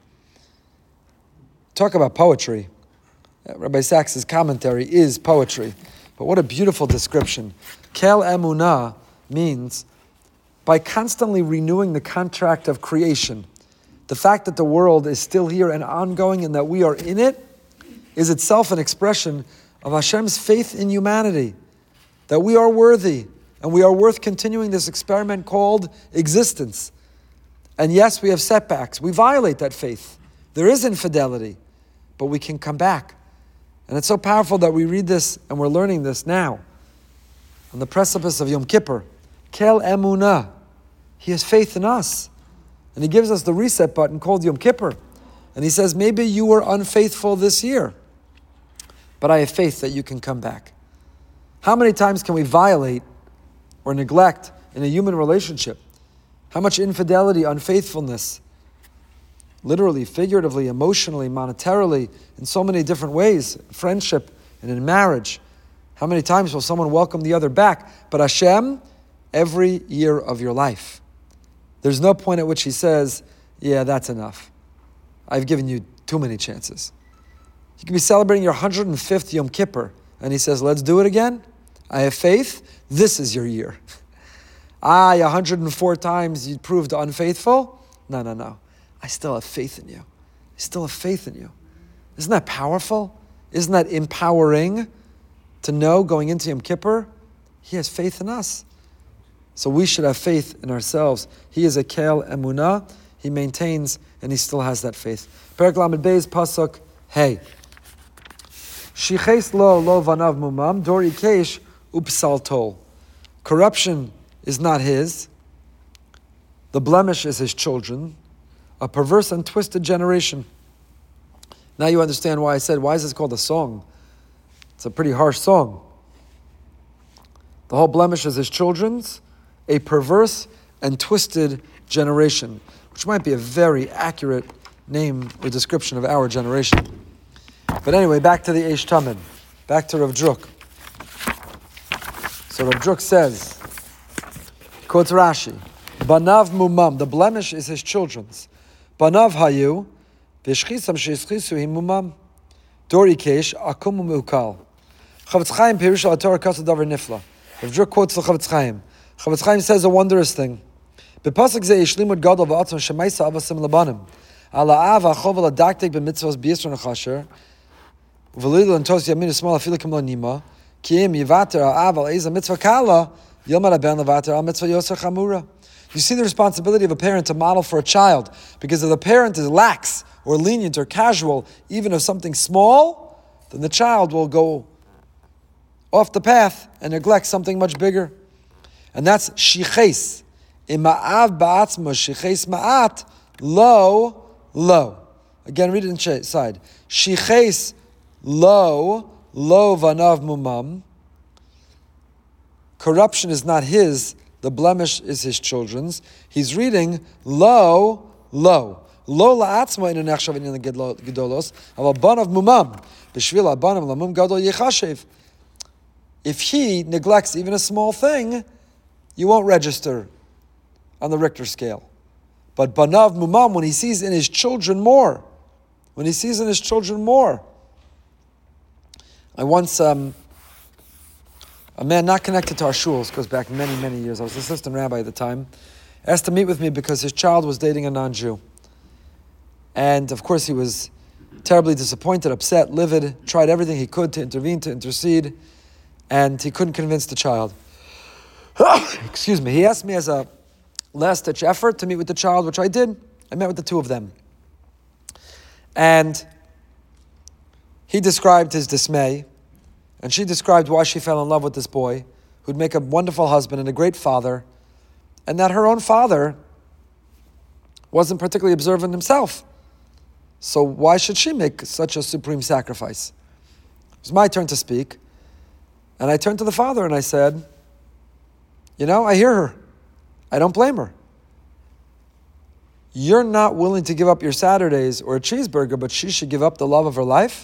Talk about poetry. Rabbi Sachs's commentary is poetry. But what a beautiful description. Kel Emunah means by constantly renewing the contract of creation, the fact that the world is still here and ongoing and that we are in it is itself an expression of Hashem's faith in humanity, that we are worthy and we are worth continuing this experiment called existence. And yes, we have setbacks. We violate that faith. There is infidelity, but we can come back. And it's so powerful that we read this and we're learning this now on the precipice of Yom Kippur. Kel Emunah. He has faith in us. And he gives us the reset button called Yom Kippur. And he says, maybe you were unfaithful this year, but I have faith that you can come back. How many times can we violate or neglect in a human relationship? How much infidelity, unfaithfulness, literally, figuratively, emotionally, monetarily, in so many different ways, friendship and in marriage. How many times will someone welcome the other back? But Hashem, every year of your life. There's no point at which he says, yeah, that's enough. I've given you too many chances. You could be celebrating your 105th Yom Kippur, and he says, let's do it again. I have faith. This is your year. 104 times you proved unfaithful. No. I still have faith in you. I still have faith in you. Isn't that powerful? Isn't that empowering to know going into Yom Kippur? He has faith in us. So we should have faith in ourselves. He is a Kel Emunah. He maintains and he still has that faith. Perek Lamed Beis Pasuk Hey. Shiches lo vanav mumam dor ikesh upsal tol. Corruption is not his. The blemish is his children. A perverse and twisted generation. Now you understand why I said, why is this called a song? It's a pretty harsh song. The whole blemish is his children's, a perverse and twisted generation, which might be a very accurate name or description of our generation. But anyway, back to the Eish Tamid, back to Rav Druk. So Rav Druk says, quotes Rashi, Banav mumam, the blemish is his children's. Banav hayu, v'shchisam she'eschisu him mumam. Dor ikesh, akum u'meukal. Chavetz Chaim Pirush al Torah Kasa Davar Nifla. Rav Druk quotes the Chavetz Chaim. Chavetz Chaim says a wondrous thing. B'pasuk zeh yishlimud gadol v'atzon shemaisa avasim labanim. Ala av ha'chov l'daktek b'mitzvos b'yisron ha'chasher. V'lilu l'ntos yamin u'smal afilakim l'nima. Ki im yivater ha'av al eiza mitzvah kala. Yilmad ha'ben levater al mitzvah yoser chamura. You see the responsibility of a parent to model for a child. Because if the parent is lax or lenient or casual, even of something small, then the child will go off the path and neglects something much bigger. And that's shiches. Ima'av ba'atzma shiches ma'at lo lo. Again, read it inside. Shiches lo vanav mumam. Corruption is not his, the blemish is his children's. He's reading lo. Lo la'atzma inu nechshav in the gedolos, aval banav mumam. B'shvil ha'banav lamum gadol yechashev. If he neglects even a small thing, you won't register on the Richter scale. But banav mumam, when he sees in his children more, I once, a man not connected to our shuls, goes back many, many years, I was assistant rabbi at the time, asked to meet with me because his child was dating a non-Jew. And of course he was terribly disappointed, upset, livid, tried everything he could to intervene, to intercede, and he couldn't convince the child. Excuse me. He asked me as a last-ditch effort to meet with the child, which I did. I met with the two of them. And he described his dismay, and she described why she fell in love with this boy, who'd make a wonderful husband and a great father, and that her own father wasn't particularly observant himself. So why should she make such a supreme sacrifice? It was my turn to speak, and I turned to the father and I said, I hear her. I don't blame her. You're not willing to give up your Saturdays or a cheeseburger, but she should give up the love of her life?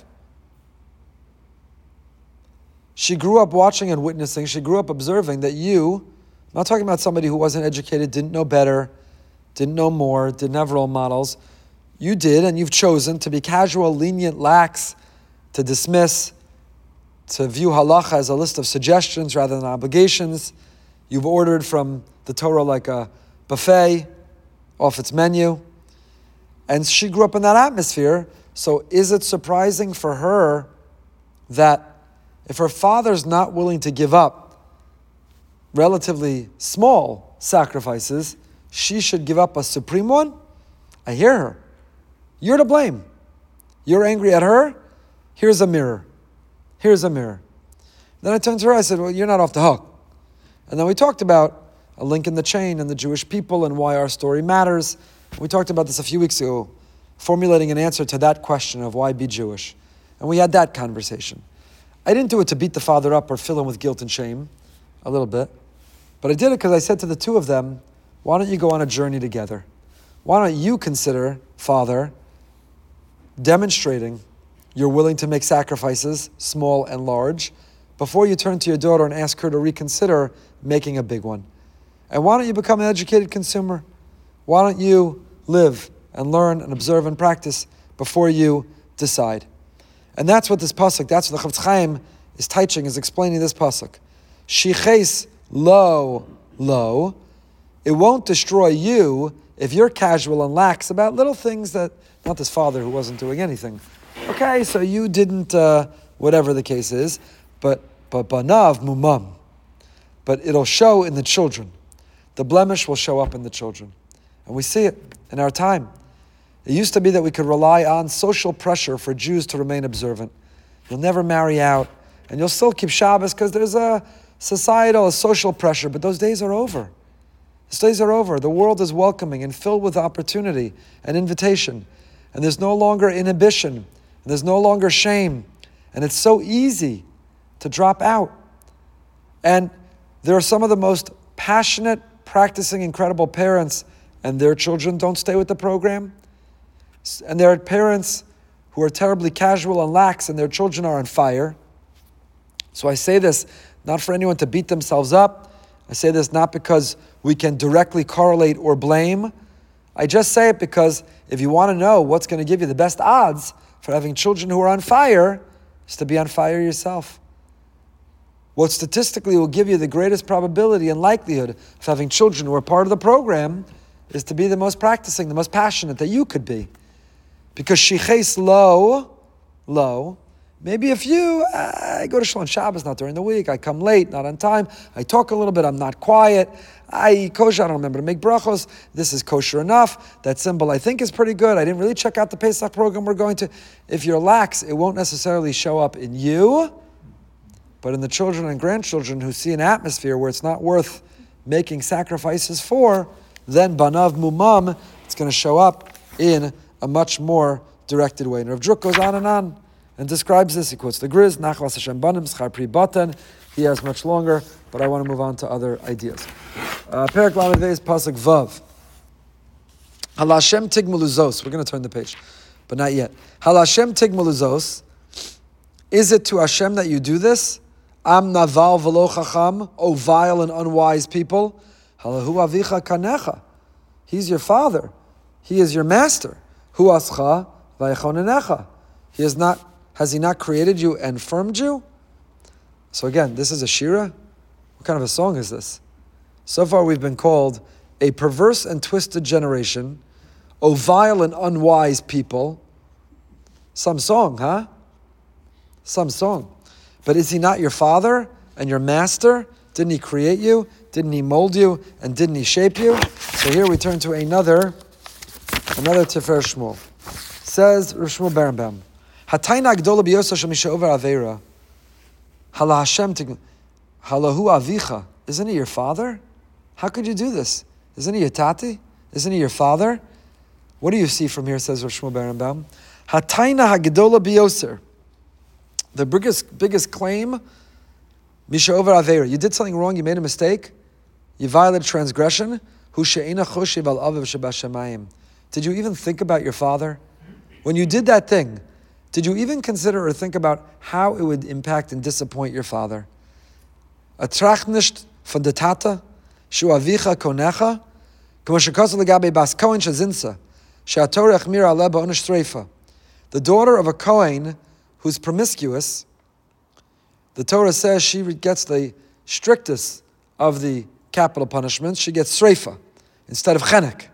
She grew up watching and witnessing, she grew up observing that you, I'm not talking about somebody who wasn't educated, didn't know better, didn't know more, didn't have role models. You did, and you've chosen to be casual, lenient, lax, to dismiss, to view halacha as a list of suggestions rather than obligations. You've ordered from the Torah like a buffet off its menu. And she grew up in that atmosphere. So is it surprising for her that if her father's not willing to give up relatively small sacrifices, she should give up a supreme one? I hear her. You're to blame. You're angry at her. Here's a mirror. Here's a mirror. Then I turned to her, I said, well, you're not off the hook. And then we talked about a link in the chain and the Jewish people and why our story matters. We talked about this a few weeks ago, formulating an answer to that question of why be Jewish. And we had that conversation. I didn't do it to beat the father up or fill him with guilt and shame, a little bit. But I did it because I said to the two of them, why don't you go on a journey together? Why don't you consider, Father, demonstrating you're willing to make sacrifices, small and large, before you turn to your daughter and ask her to reconsider making a big one. And why don't you become an educated consumer? Why don't you live and learn and observe and practice before you decide? And that's what this pasuk, that's what the Chofetz Chaim is teaching, is explaining this pasuk. Shiches lo. It won't destroy you if you're casual and lax about little things that, not this father who wasn't doing anything. Okay, so you didn't, whatever the case is, but banav mumam. But it'll show in the children. The blemish will show up in the children. And we see it in our time. It used to be that we could rely on social pressure for Jews to remain observant. You'll never marry out, and you'll still keep Shabbos because there's a societal, a social pressure, but those days are over. Those days are over. The world is welcoming and filled with opportunity and invitation. And there's no longer inhibition, and there's no longer shame. And it's so easy to drop out. And there are some of the most passionate, practicing, incredible parents, and their children don't stay with the program. And there are parents who are terribly casual and lax, and their children are on fire. So I say this not for anyone to beat themselves up. I say this not because we can directly correlate or blame. I just say it because if you want to know what's going to give you the best odds for having children who are on fire, is to be on fire yourself. What statistically will give you the greatest probability and likelihood of having children who are part of the program is to be the most practicing, the most passionate that you could be. Because shiches lo, maybe if I go to Shul on Shabbos, not during the week, I come late, not on time, I talk a little bit, I'm not quiet, I eat kosher, I don't remember to make brachos, this is kosher enough, that symbol I think is pretty good, I didn't really check out the Pesach program we're going to. If you're lax, it won't necessarily show up in you, But in the children and grandchildren who see an atmosphere where it's not worth making sacrifices for, then Banav Mumam, it's going to show up in a much more directed way. And Rav Druk goes on and describes this. He quotes the Griz, Nachlas Hashem Banim, Schar Pri Batan. He has much longer, but I want to move on to other ideas. Perek Lamed Vei is Pasuk Vav. Hal Hashem Tigmaluzos. We're going to turn the page, but not yet. Hal Hashem Tigmaluzos. Is it to Hashem that you do this? Am naval v'lo chacham, O vile and unwise people. Halahu avicha kanecha. He's your father. He is your master. Hu ascha v'yechonenecha. Has he not created you and formed you? So again, this is a shira. What kind of a song is this? So far we've been called a perverse and twisted generation, O vile and unwise people. Some song, huh? Some song. But is he not your father and your master? Didn't he create you? Didn't he mold you? And didn't he shape you? So here we turn to another Tifer Shmuel. Says Rav Shmuel Berenbaum, Hatayna Gdola B'Yosa Shemisha Over Aveira. Hala Hashem Halahu Avicha. Isn't he your father? How could you do this? Isn't he your tati? Isn't he your father? What do you see from here, says Rav Shmuel Berenbaum? Hatayna Hagdola B'Yoser. The biggest claim, Misha Over Aveira. You did something wrong, you made a mistake, you violated transgression. Did you even think about your father? When you did that thing, did you even consider or think about how it would impact and disappoint your father? Atrach nicht von der Tata, shu avicha konecha, kmo shekosel legabe bas Kohen shezinsa, she'atorah achmir aleh ba'onish streifa. The daughter of a Kohen who's promiscuous, the Torah says she gets the strictest of the capital punishments. She gets streifa instead of chenek.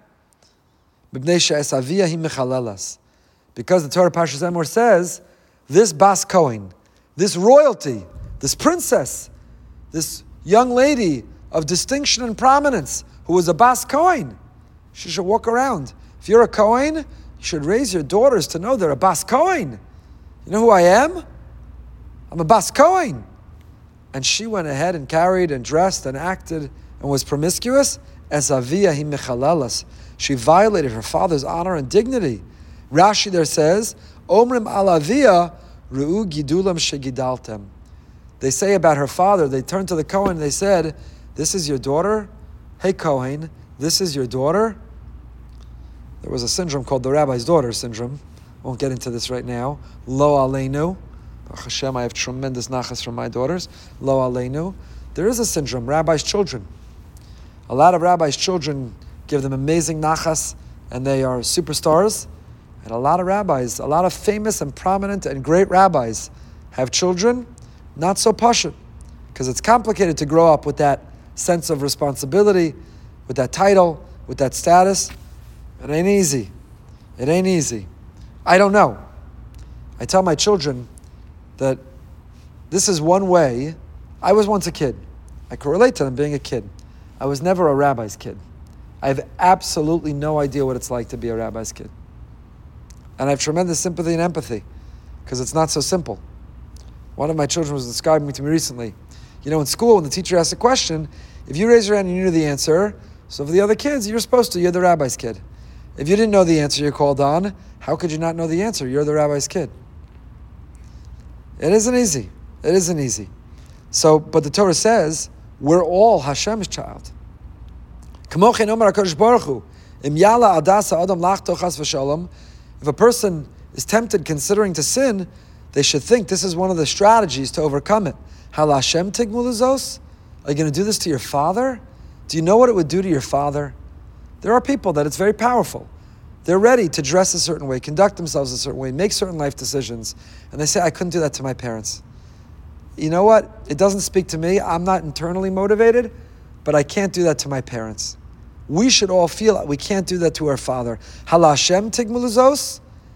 Because the Torah Parshas Emor says, this Bas Kohen, this royalty, this princess, this young lady of distinction and prominence, who is a Bas Kohen, she should walk around. If you're a Kohen, you should raise your daughters to know they're a Bas Kohen. You know who I am? I'm a Bas Kohen. And she went ahead and carried and dressed and acted and was promiscuous. As aviyah hi mechalalas. She violated her father's honor and dignity. Rashi there says, Omrim al aviyah ru'u gidulam shegidaltem. They say about her father, they turned to the Kohen and they said, this is your daughter? Hey Kohen, this is your daughter? There was a syndrome called the rabbi's daughter syndrome. Won't get into this right now. Lo aleinu. Baruch Hashem, I have tremendous nachas from my daughters. Lo aleinu. There is a syndrome, rabbi's children. A lot of rabbis' children give them amazing nachas, and they are superstars. And a lot of rabbis, a lot of famous and prominent and great rabbis have children, not so pashut, because it's complicated to grow up with that sense of responsibility, with that title, with that status. It ain't easy. It ain't easy. I don't know. I tell my children that this is one way. I was once a kid. I can relate to them being a kid. I was never a rabbi's kid. I have absolutely no idea what it's like to be a rabbi's kid. And I have tremendous sympathy and empathy, because it's not so simple. One of my children was describing to me recently, in school, when the teacher asks a question, if you raise your hand and you knew the answer, so for the other kids, you're the rabbi's kid. If you didn't know the answer you're called on, how could you not know the answer? You're the rabbi's kid. It isn't easy. It isn't easy. So, but the Torah says, we're all Hashem's child. If a person is tempted considering to sin, they should think this is one of the strategies to overcome it. Hal Hashem tigmuluzos? Are you going to do this to your father? Do you know what it would do to your father? There are people that it's very powerful. They're ready to dress a certain way, conduct themselves a certain way, make certain life decisions. And they say, I couldn't do that to my parents. You know what? It doesn't speak to me. I'm not internally motivated, but I can't do that to my parents. We should all feel it. We can't do that to our father. Hal Hashem tigmuluzos?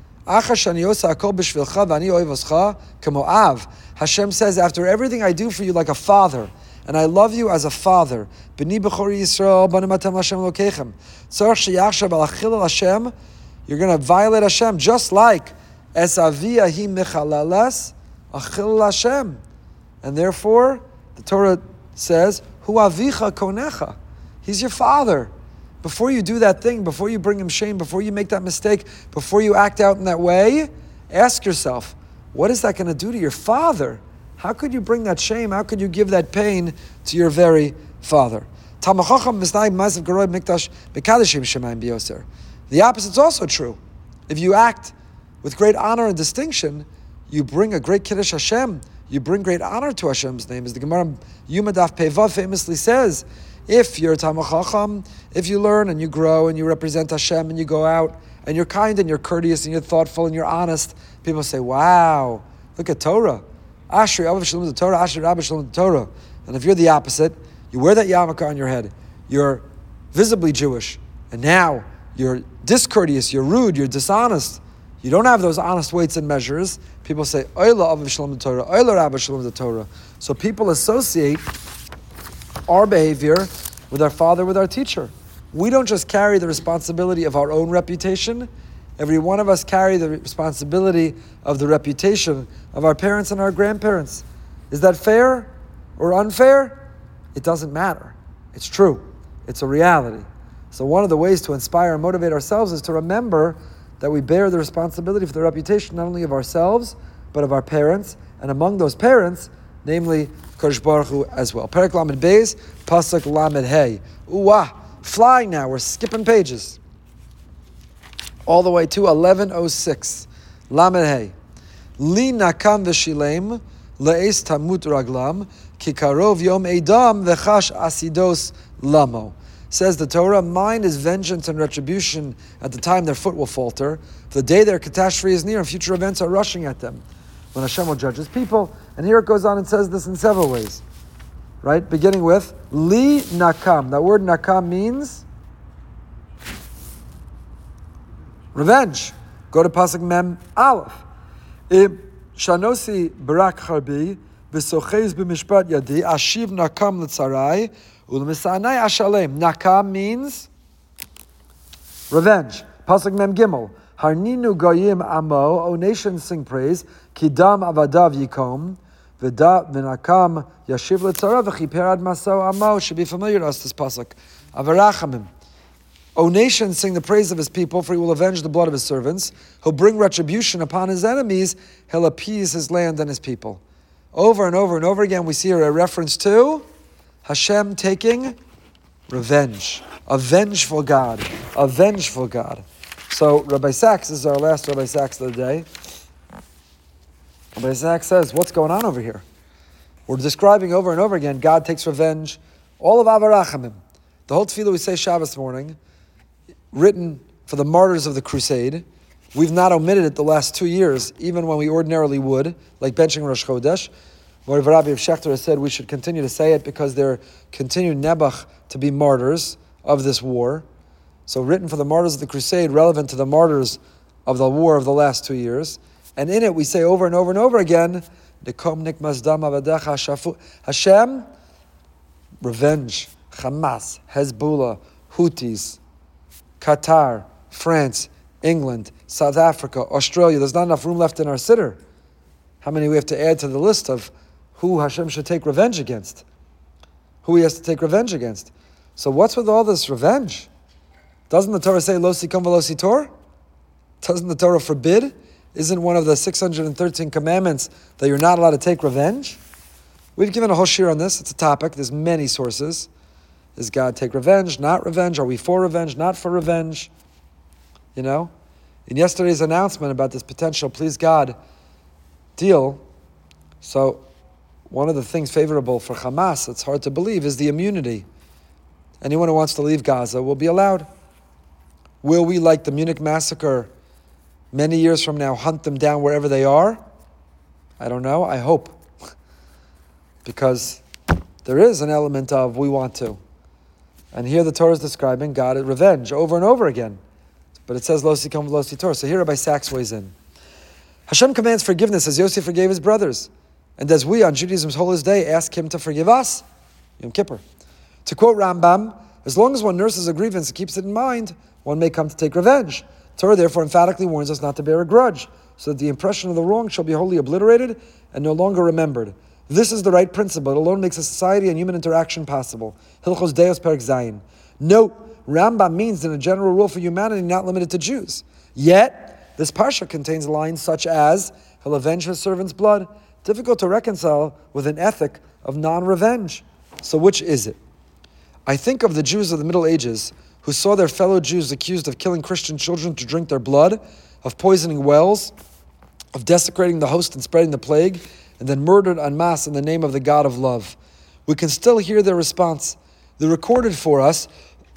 Hashem says, after everything I do for you like a father, and I love you as a father, you're going to violate Hashem, just like as aviyah hi mechalalas achil Hashem. And therefore, the Torah says, Hu avicha konecha. He's your father. Before you do that thing, before you bring him shame, before you make that mistake, before you act out in that way, ask yourself, what is that going to do to your father? How could you bring that shame? How could you give that pain to your very father? The opposite is also true. If you act with great honor and distinction, you bring a great Kiddush Hashem. You bring great honor to Hashem's name. As the Gemara Yuma Daf Pevav famously says, if you're a Talmid Chacham, if you learn and you grow and you represent Hashem and you go out and you're kind and you're courteous and you're thoughtful and you're honest, people say, wow, look at Torah. Ashri Abav Shalom the Torah, Ashri Rabbi Shalom the Torah. And if you're the opposite, you wear that yarmulke on your head, you're visibly Jewish, and now you're discourteous, you're rude, you're dishonest, you don't have those honest weights and measures, people say, Oyla Abav Shalom the Torah, Oyla Rabbi Shalom the Torah. So people associate our behavior with our father, with our teacher. We don't just carry the responsibility of our own reputation. Every one of us carry the responsibility of the reputation of our parents and our grandparents. Is that fair or unfair? It doesn't matter. It's true. It's a reality. So one of the ways to inspire and motivate ourselves is to remember that we bear the responsibility for the reputation not only of ourselves, but of our parents, and among those parents, namely Kodesh Baruch Hu as well. Perek Lamed Beis, Pasuk Lamed Hey. Ooh-ah, flying now, we're skipping pages. All the way to 1106. Lamed Hey. Li nakam v'shilem, le'es tamut raglam, ki karov yom edam v'chash asidos lamo. Says the Torah, mine is vengeance and retribution at the time their foot will falter. For the day their catastrophe is near and future events are rushing at them. When Hashem will judge his people. And here it goes on and says this in several ways. Right? Beginning with, Li nakam. That word nakam means revenge. Go to Pasuk Mem Aleph. Shanosi barak harbi, v'sochez b'mishpat yadi, ashiv nakam l'tzarai, u'l'misanai ashalem. Nakam means revenge. Pasuk Mem Gimel. Harninu goyim amo, O nations sing praise, kidam avadav yikom, v'nakam yashiv l'tzara, v'chiper ad maso amo. Should be familiar to us, this pasuk. Avarachamim. O nations sing the praise of his people, for he will avenge the blood of his servants. He'll bring retribution upon his enemies. He'll appease his land and his people. Over and over and over again, we see here a reference to Hashem taking revenge. A vengeful God. A vengeful God. So Rabbi Sachs, this is our last Rabbi Sachs of the day. Rabbi Sachs says, what's going on over here? We're describing over and over again, God takes revenge. All of Avarachamim. The whole tefillah we say Shabbos morning, written for the martyrs of the crusade. We've not omitted it the last 2 years, even when we ordinarily would, like benching Rosh Chodesh. Rabbi Rabbi Shechter has said we should continue to say it because they're continued Nebuch to be martyrs of this war. So written for the martyrs of the crusade, relevant to the martyrs of the war of the last 2 years. And in it we say over and over and over again, Hashem, revenge, Hamas, Hezbollah, Houthis, Qatar, France, England, South Africa, Australia. There's not enough room left in our siddur. How many we have to add to the list of who Hashem should take revenge against? Who he has to take revenge against? So what's with all this revenge? Doesn't the Torah say, Lo sikom v'lo sitor? Doesn't the Torah forbid? Isn't one of the 613 commandments that you're not allowed to take revenge? We've given a whole shir on this. It's a topic. There's many sources. Does God take revenge? Not revenge? Are we for revenge? Not for revenge? You know? In yesterday's announcement about this potential Please God deal, so one of the things favorable for Hamas, it's hard to believe, is the immunity. Anyone who wants to leave Gaza will be allowed. Will we, like the Munich massacre, many years from now, hunt them down wherever they are? I don't know. I hope. Because there is an element of we want to. And here the Torah is describing God at revenge over and over again. But it says, Lo sikom v'lo sitor. So here Rabbi Sachs weighs in. Hashem commands forgiveness as Yosef forgave his brothers. And as we, on Judaism's holiest day, ask him to forgive us, Yom Kippur. To quote Rambam, as long as one nurses a grievance and keeps it in mind, one may come to take revenge. Torah therefore emphatically warns us not to bear a grudge, so that the impression of the wrong shall be wholly obliterated and no longer remembered. This is the right principle. It alone makes a society and human interaction possible. Hilchos Deos Perek Zayin. Note, Rambam means in a general rule for humanity not limited to Jews. Yet, this parsha contains lines such as, he'll avenge his servant's blood. Difficult to reconcile with an ethic of non-revenge. So which is it? I think of the Jews of the Middle Ages who saw their fellow Jews accused of killing Christian children to drink their blood, of poisoning wells, of desecrating the host and spreading the plague, and then murdered en masse in the name of the God of love. We can still hear their response. They're recorded for us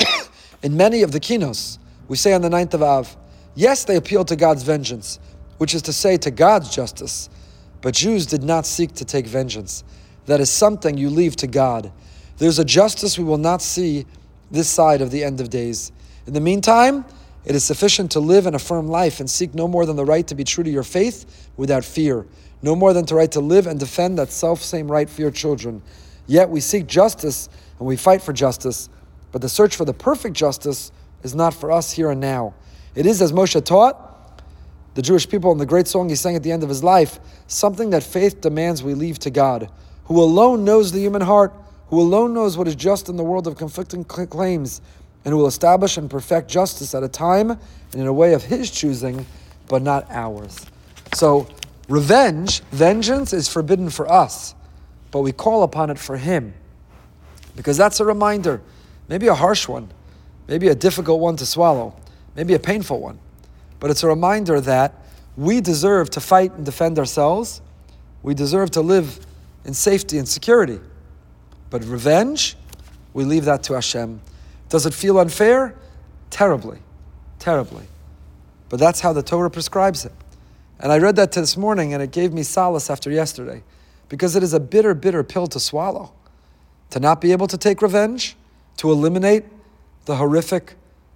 in many of the kinos. We say on the 9th of Av, yes, they appealed to God's vengeance, which is to say to God's justice, but Jews did not seek to take vengeance. That is something you leave to God. There's a justice we will not see this side of the end of days. In the meantime, it is sufficient to live an affirm life and seek no more than the right to be true to your faith without fear. No more than the right to live and defend that self-same right for your children. Yet we seek justice and we fight for justice, but the search for the perfect justice is not for us here and now. It is, as Moshe taught the Jewish people in the great song he sang at the end of his life, something that faith demands we leave to God, who alone knows the human heart, who alone knows what is just in the world of conflicting claims, and who will establish and perfect justice at a time and in a way of his choosing, but not ours. So, vengeance is forbidden for us, but we call upon it for him. Because that's a reminder, maybe a harsh one, maybe a difficult one to swallow, maybe a painful one, but it's a reminder that we deserve to fight and defend ourselves. We deserve to live in safety and security. But revenge, we leave that to Hashem. Does it feel unfair? Terribly, terribly. But that's how the Torah prescribes it. And I read that this morning and it gave me solace after yesterday, because it is a bitter, bitter pill to swallow. To not be able to take revenge, to eliminate the horrific,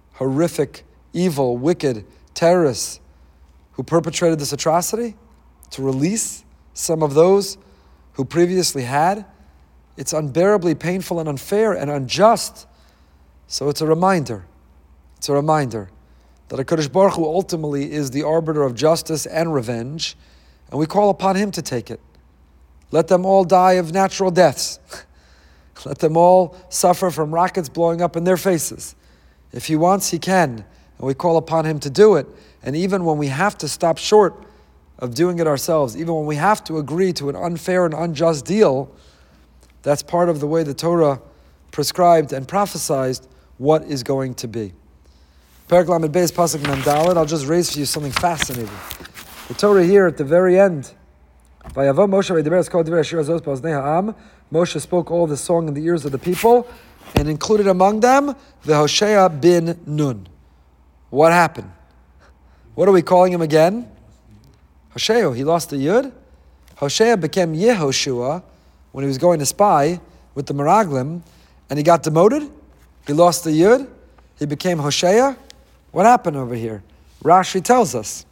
evil, wicked terrorists who perpetrated this atrocity, to release some of those who previously had. It's unbearably painful and unfair and unjust. So it's a reminder. It's a reminder that HaKadosh Baruch Hu ultimately is the arbiter of justice and revenge, and we call upon him to take it. Let them all die of natural deaths. Let them all suffer from rockets blowing up in their faces. If he wants, he can, and we call upon him to do it. And even when we have to stop short of doing it ourselves, even when we have to agree to an unfair and unjust deal, that's part of the way the Torah prescribed and prophesied what is going to be. Perek Lamed Beis Pasuk Mem Daled. I'll just raise for you something fascinating. The Torah here at the very end. Moshe spoke all the song in the ears of the people, and included among them the Hoshea bin Nun. What happened? What are we calling him again? Hoshea. He lost the Yud. Hoshea became Yehoshua when he was going to spy with the Meraglim, and he got demoted. He lost the Yud. He became Hoshea. What happened over here? Rashi tells us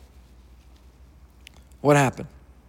what happened.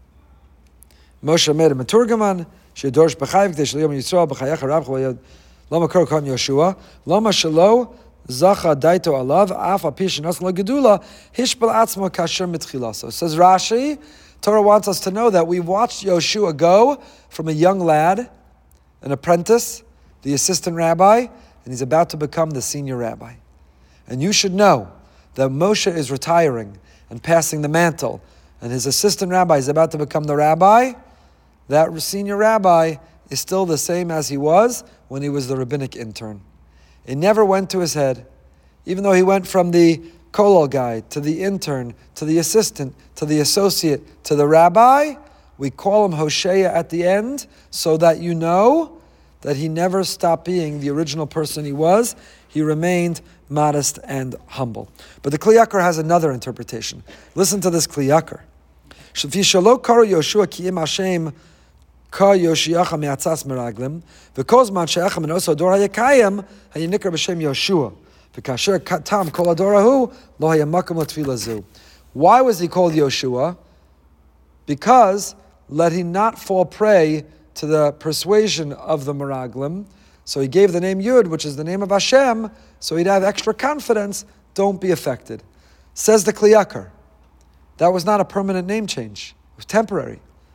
Moshe made a Maturgaman. Shedorsh b'chayv k'dei shel yom Yisrael b'chayach harav ch'vayad lama kor kon Yoshua lama shelo zacha daito alav af api shenas la gedula hishbal atzmo kasher mitchilaso. Says Rashi, Torah wants us to know that we watched Yoshua go from a young lad, an apprentice, the assistant rabbi, and he's about to become the senior rabbi. And you should know that Moshe is retiring and passing the mantle, and his assistant rabbi is about to become the rabbi. That senior rabbi is still the same as he was when he was the rabbinic intern. It never went to his head. Even though he went from the kolal guy to the intern to the assistant to the associate to the rabbi, we call him Hoshea at the end so that you know that he never stopped being the original person he was. He remained modest and humble. But the Kli Yakar has another interpretation. Listen to this Kli Yakar. V'shalo karo Yoshua ki im Hashem ka Yoshiacha me'atzas meraglim v'kozman she'echa menoso dor hayakayim hayinikar b'shem Yoshua v'kasher tam kol adorahu lo hayamakam l'tfila zu. Why was he called Yoshua? Because let he not fall prey to the persuasion of the meraglim. So he gave the name Yud, which is the name of Hashem, so he'd have extra confidence. Don't be affected. Says the Kli Yakar, that was not a permanent name change. It was temporary.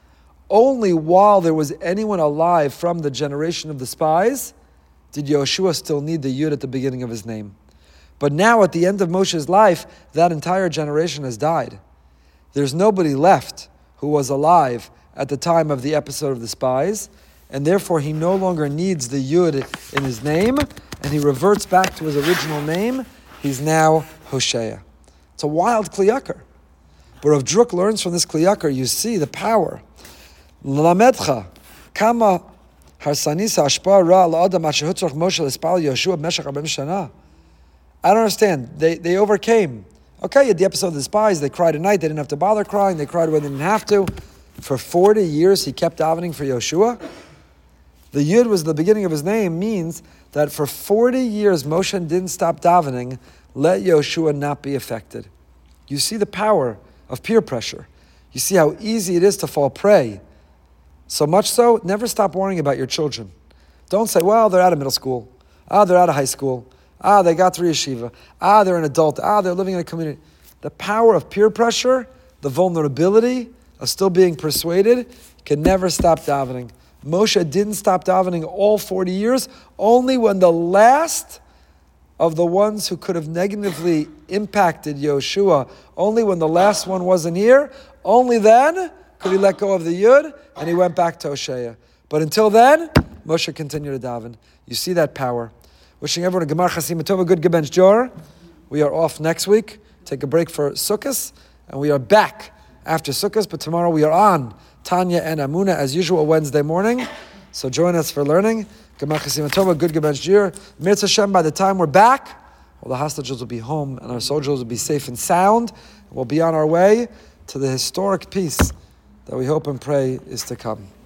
only while there was anyone alive from the generation of the spies did Yoshua still need the Yud at the beginning of his name. But now at the end of Moshe's life, that entire generation has died. There's nobody left who was alive at the time of the episode of the spies, and therefore he no longer needs the Yud in his name, and he reverts back to his original name. He's now Hosea. It's a wild kliyakar. But Rav Druk learns from this kliyakar, you see the power. L'lamedcha, kama harsanisa ashpa ra la'adam asher hutzrach Moshe l'espal Yoshua b'meshach 40 shana. I don't understand. They overcame. Okay, at the episode of the spies, they cried at night. They didn't have to bother crying. They cried when they didn't have to. For 40 years, he kept davening for Yoshua. The Yud was the beginning of his name, means that for 40 years, Moshe didn't stop davening. Let Yoshua not be affected. You see the power of peer pressure. You see how easy it is to fall prey. So much so, never stop worrying about your children. Don't say, well, they're out of middle school. They're out of high school. They got through yeshiva. They're an adult. They're living in a community. The power of peer pressure, the vulnerability of still being persuaded, can never stop davening. Moshe didn't stop davening all 40 years, only when the last of the ones who could have negatively impacted Yoshua, only when the last one wasn't here, only then could he let go of the Yud, and he went back to Hosea. But until then, Moshe continued to daven. You see that power. Wishing everyone a Gemar Chasima Tova, good Gebench Jor. We are off next week. Take a break for Sukkot, and we are back after Sukkot. But tomorrow we are on Tanya and Amuna as usual Wednesday morning. So join us for learning. Gemar Chasima Tova, good Gebench Jor. Mirz Hashem, by the time we're back, all the hostages will be home and our soldiers will be safe and sound. We'll be on our way to the historic peace that we hope and pray is to come.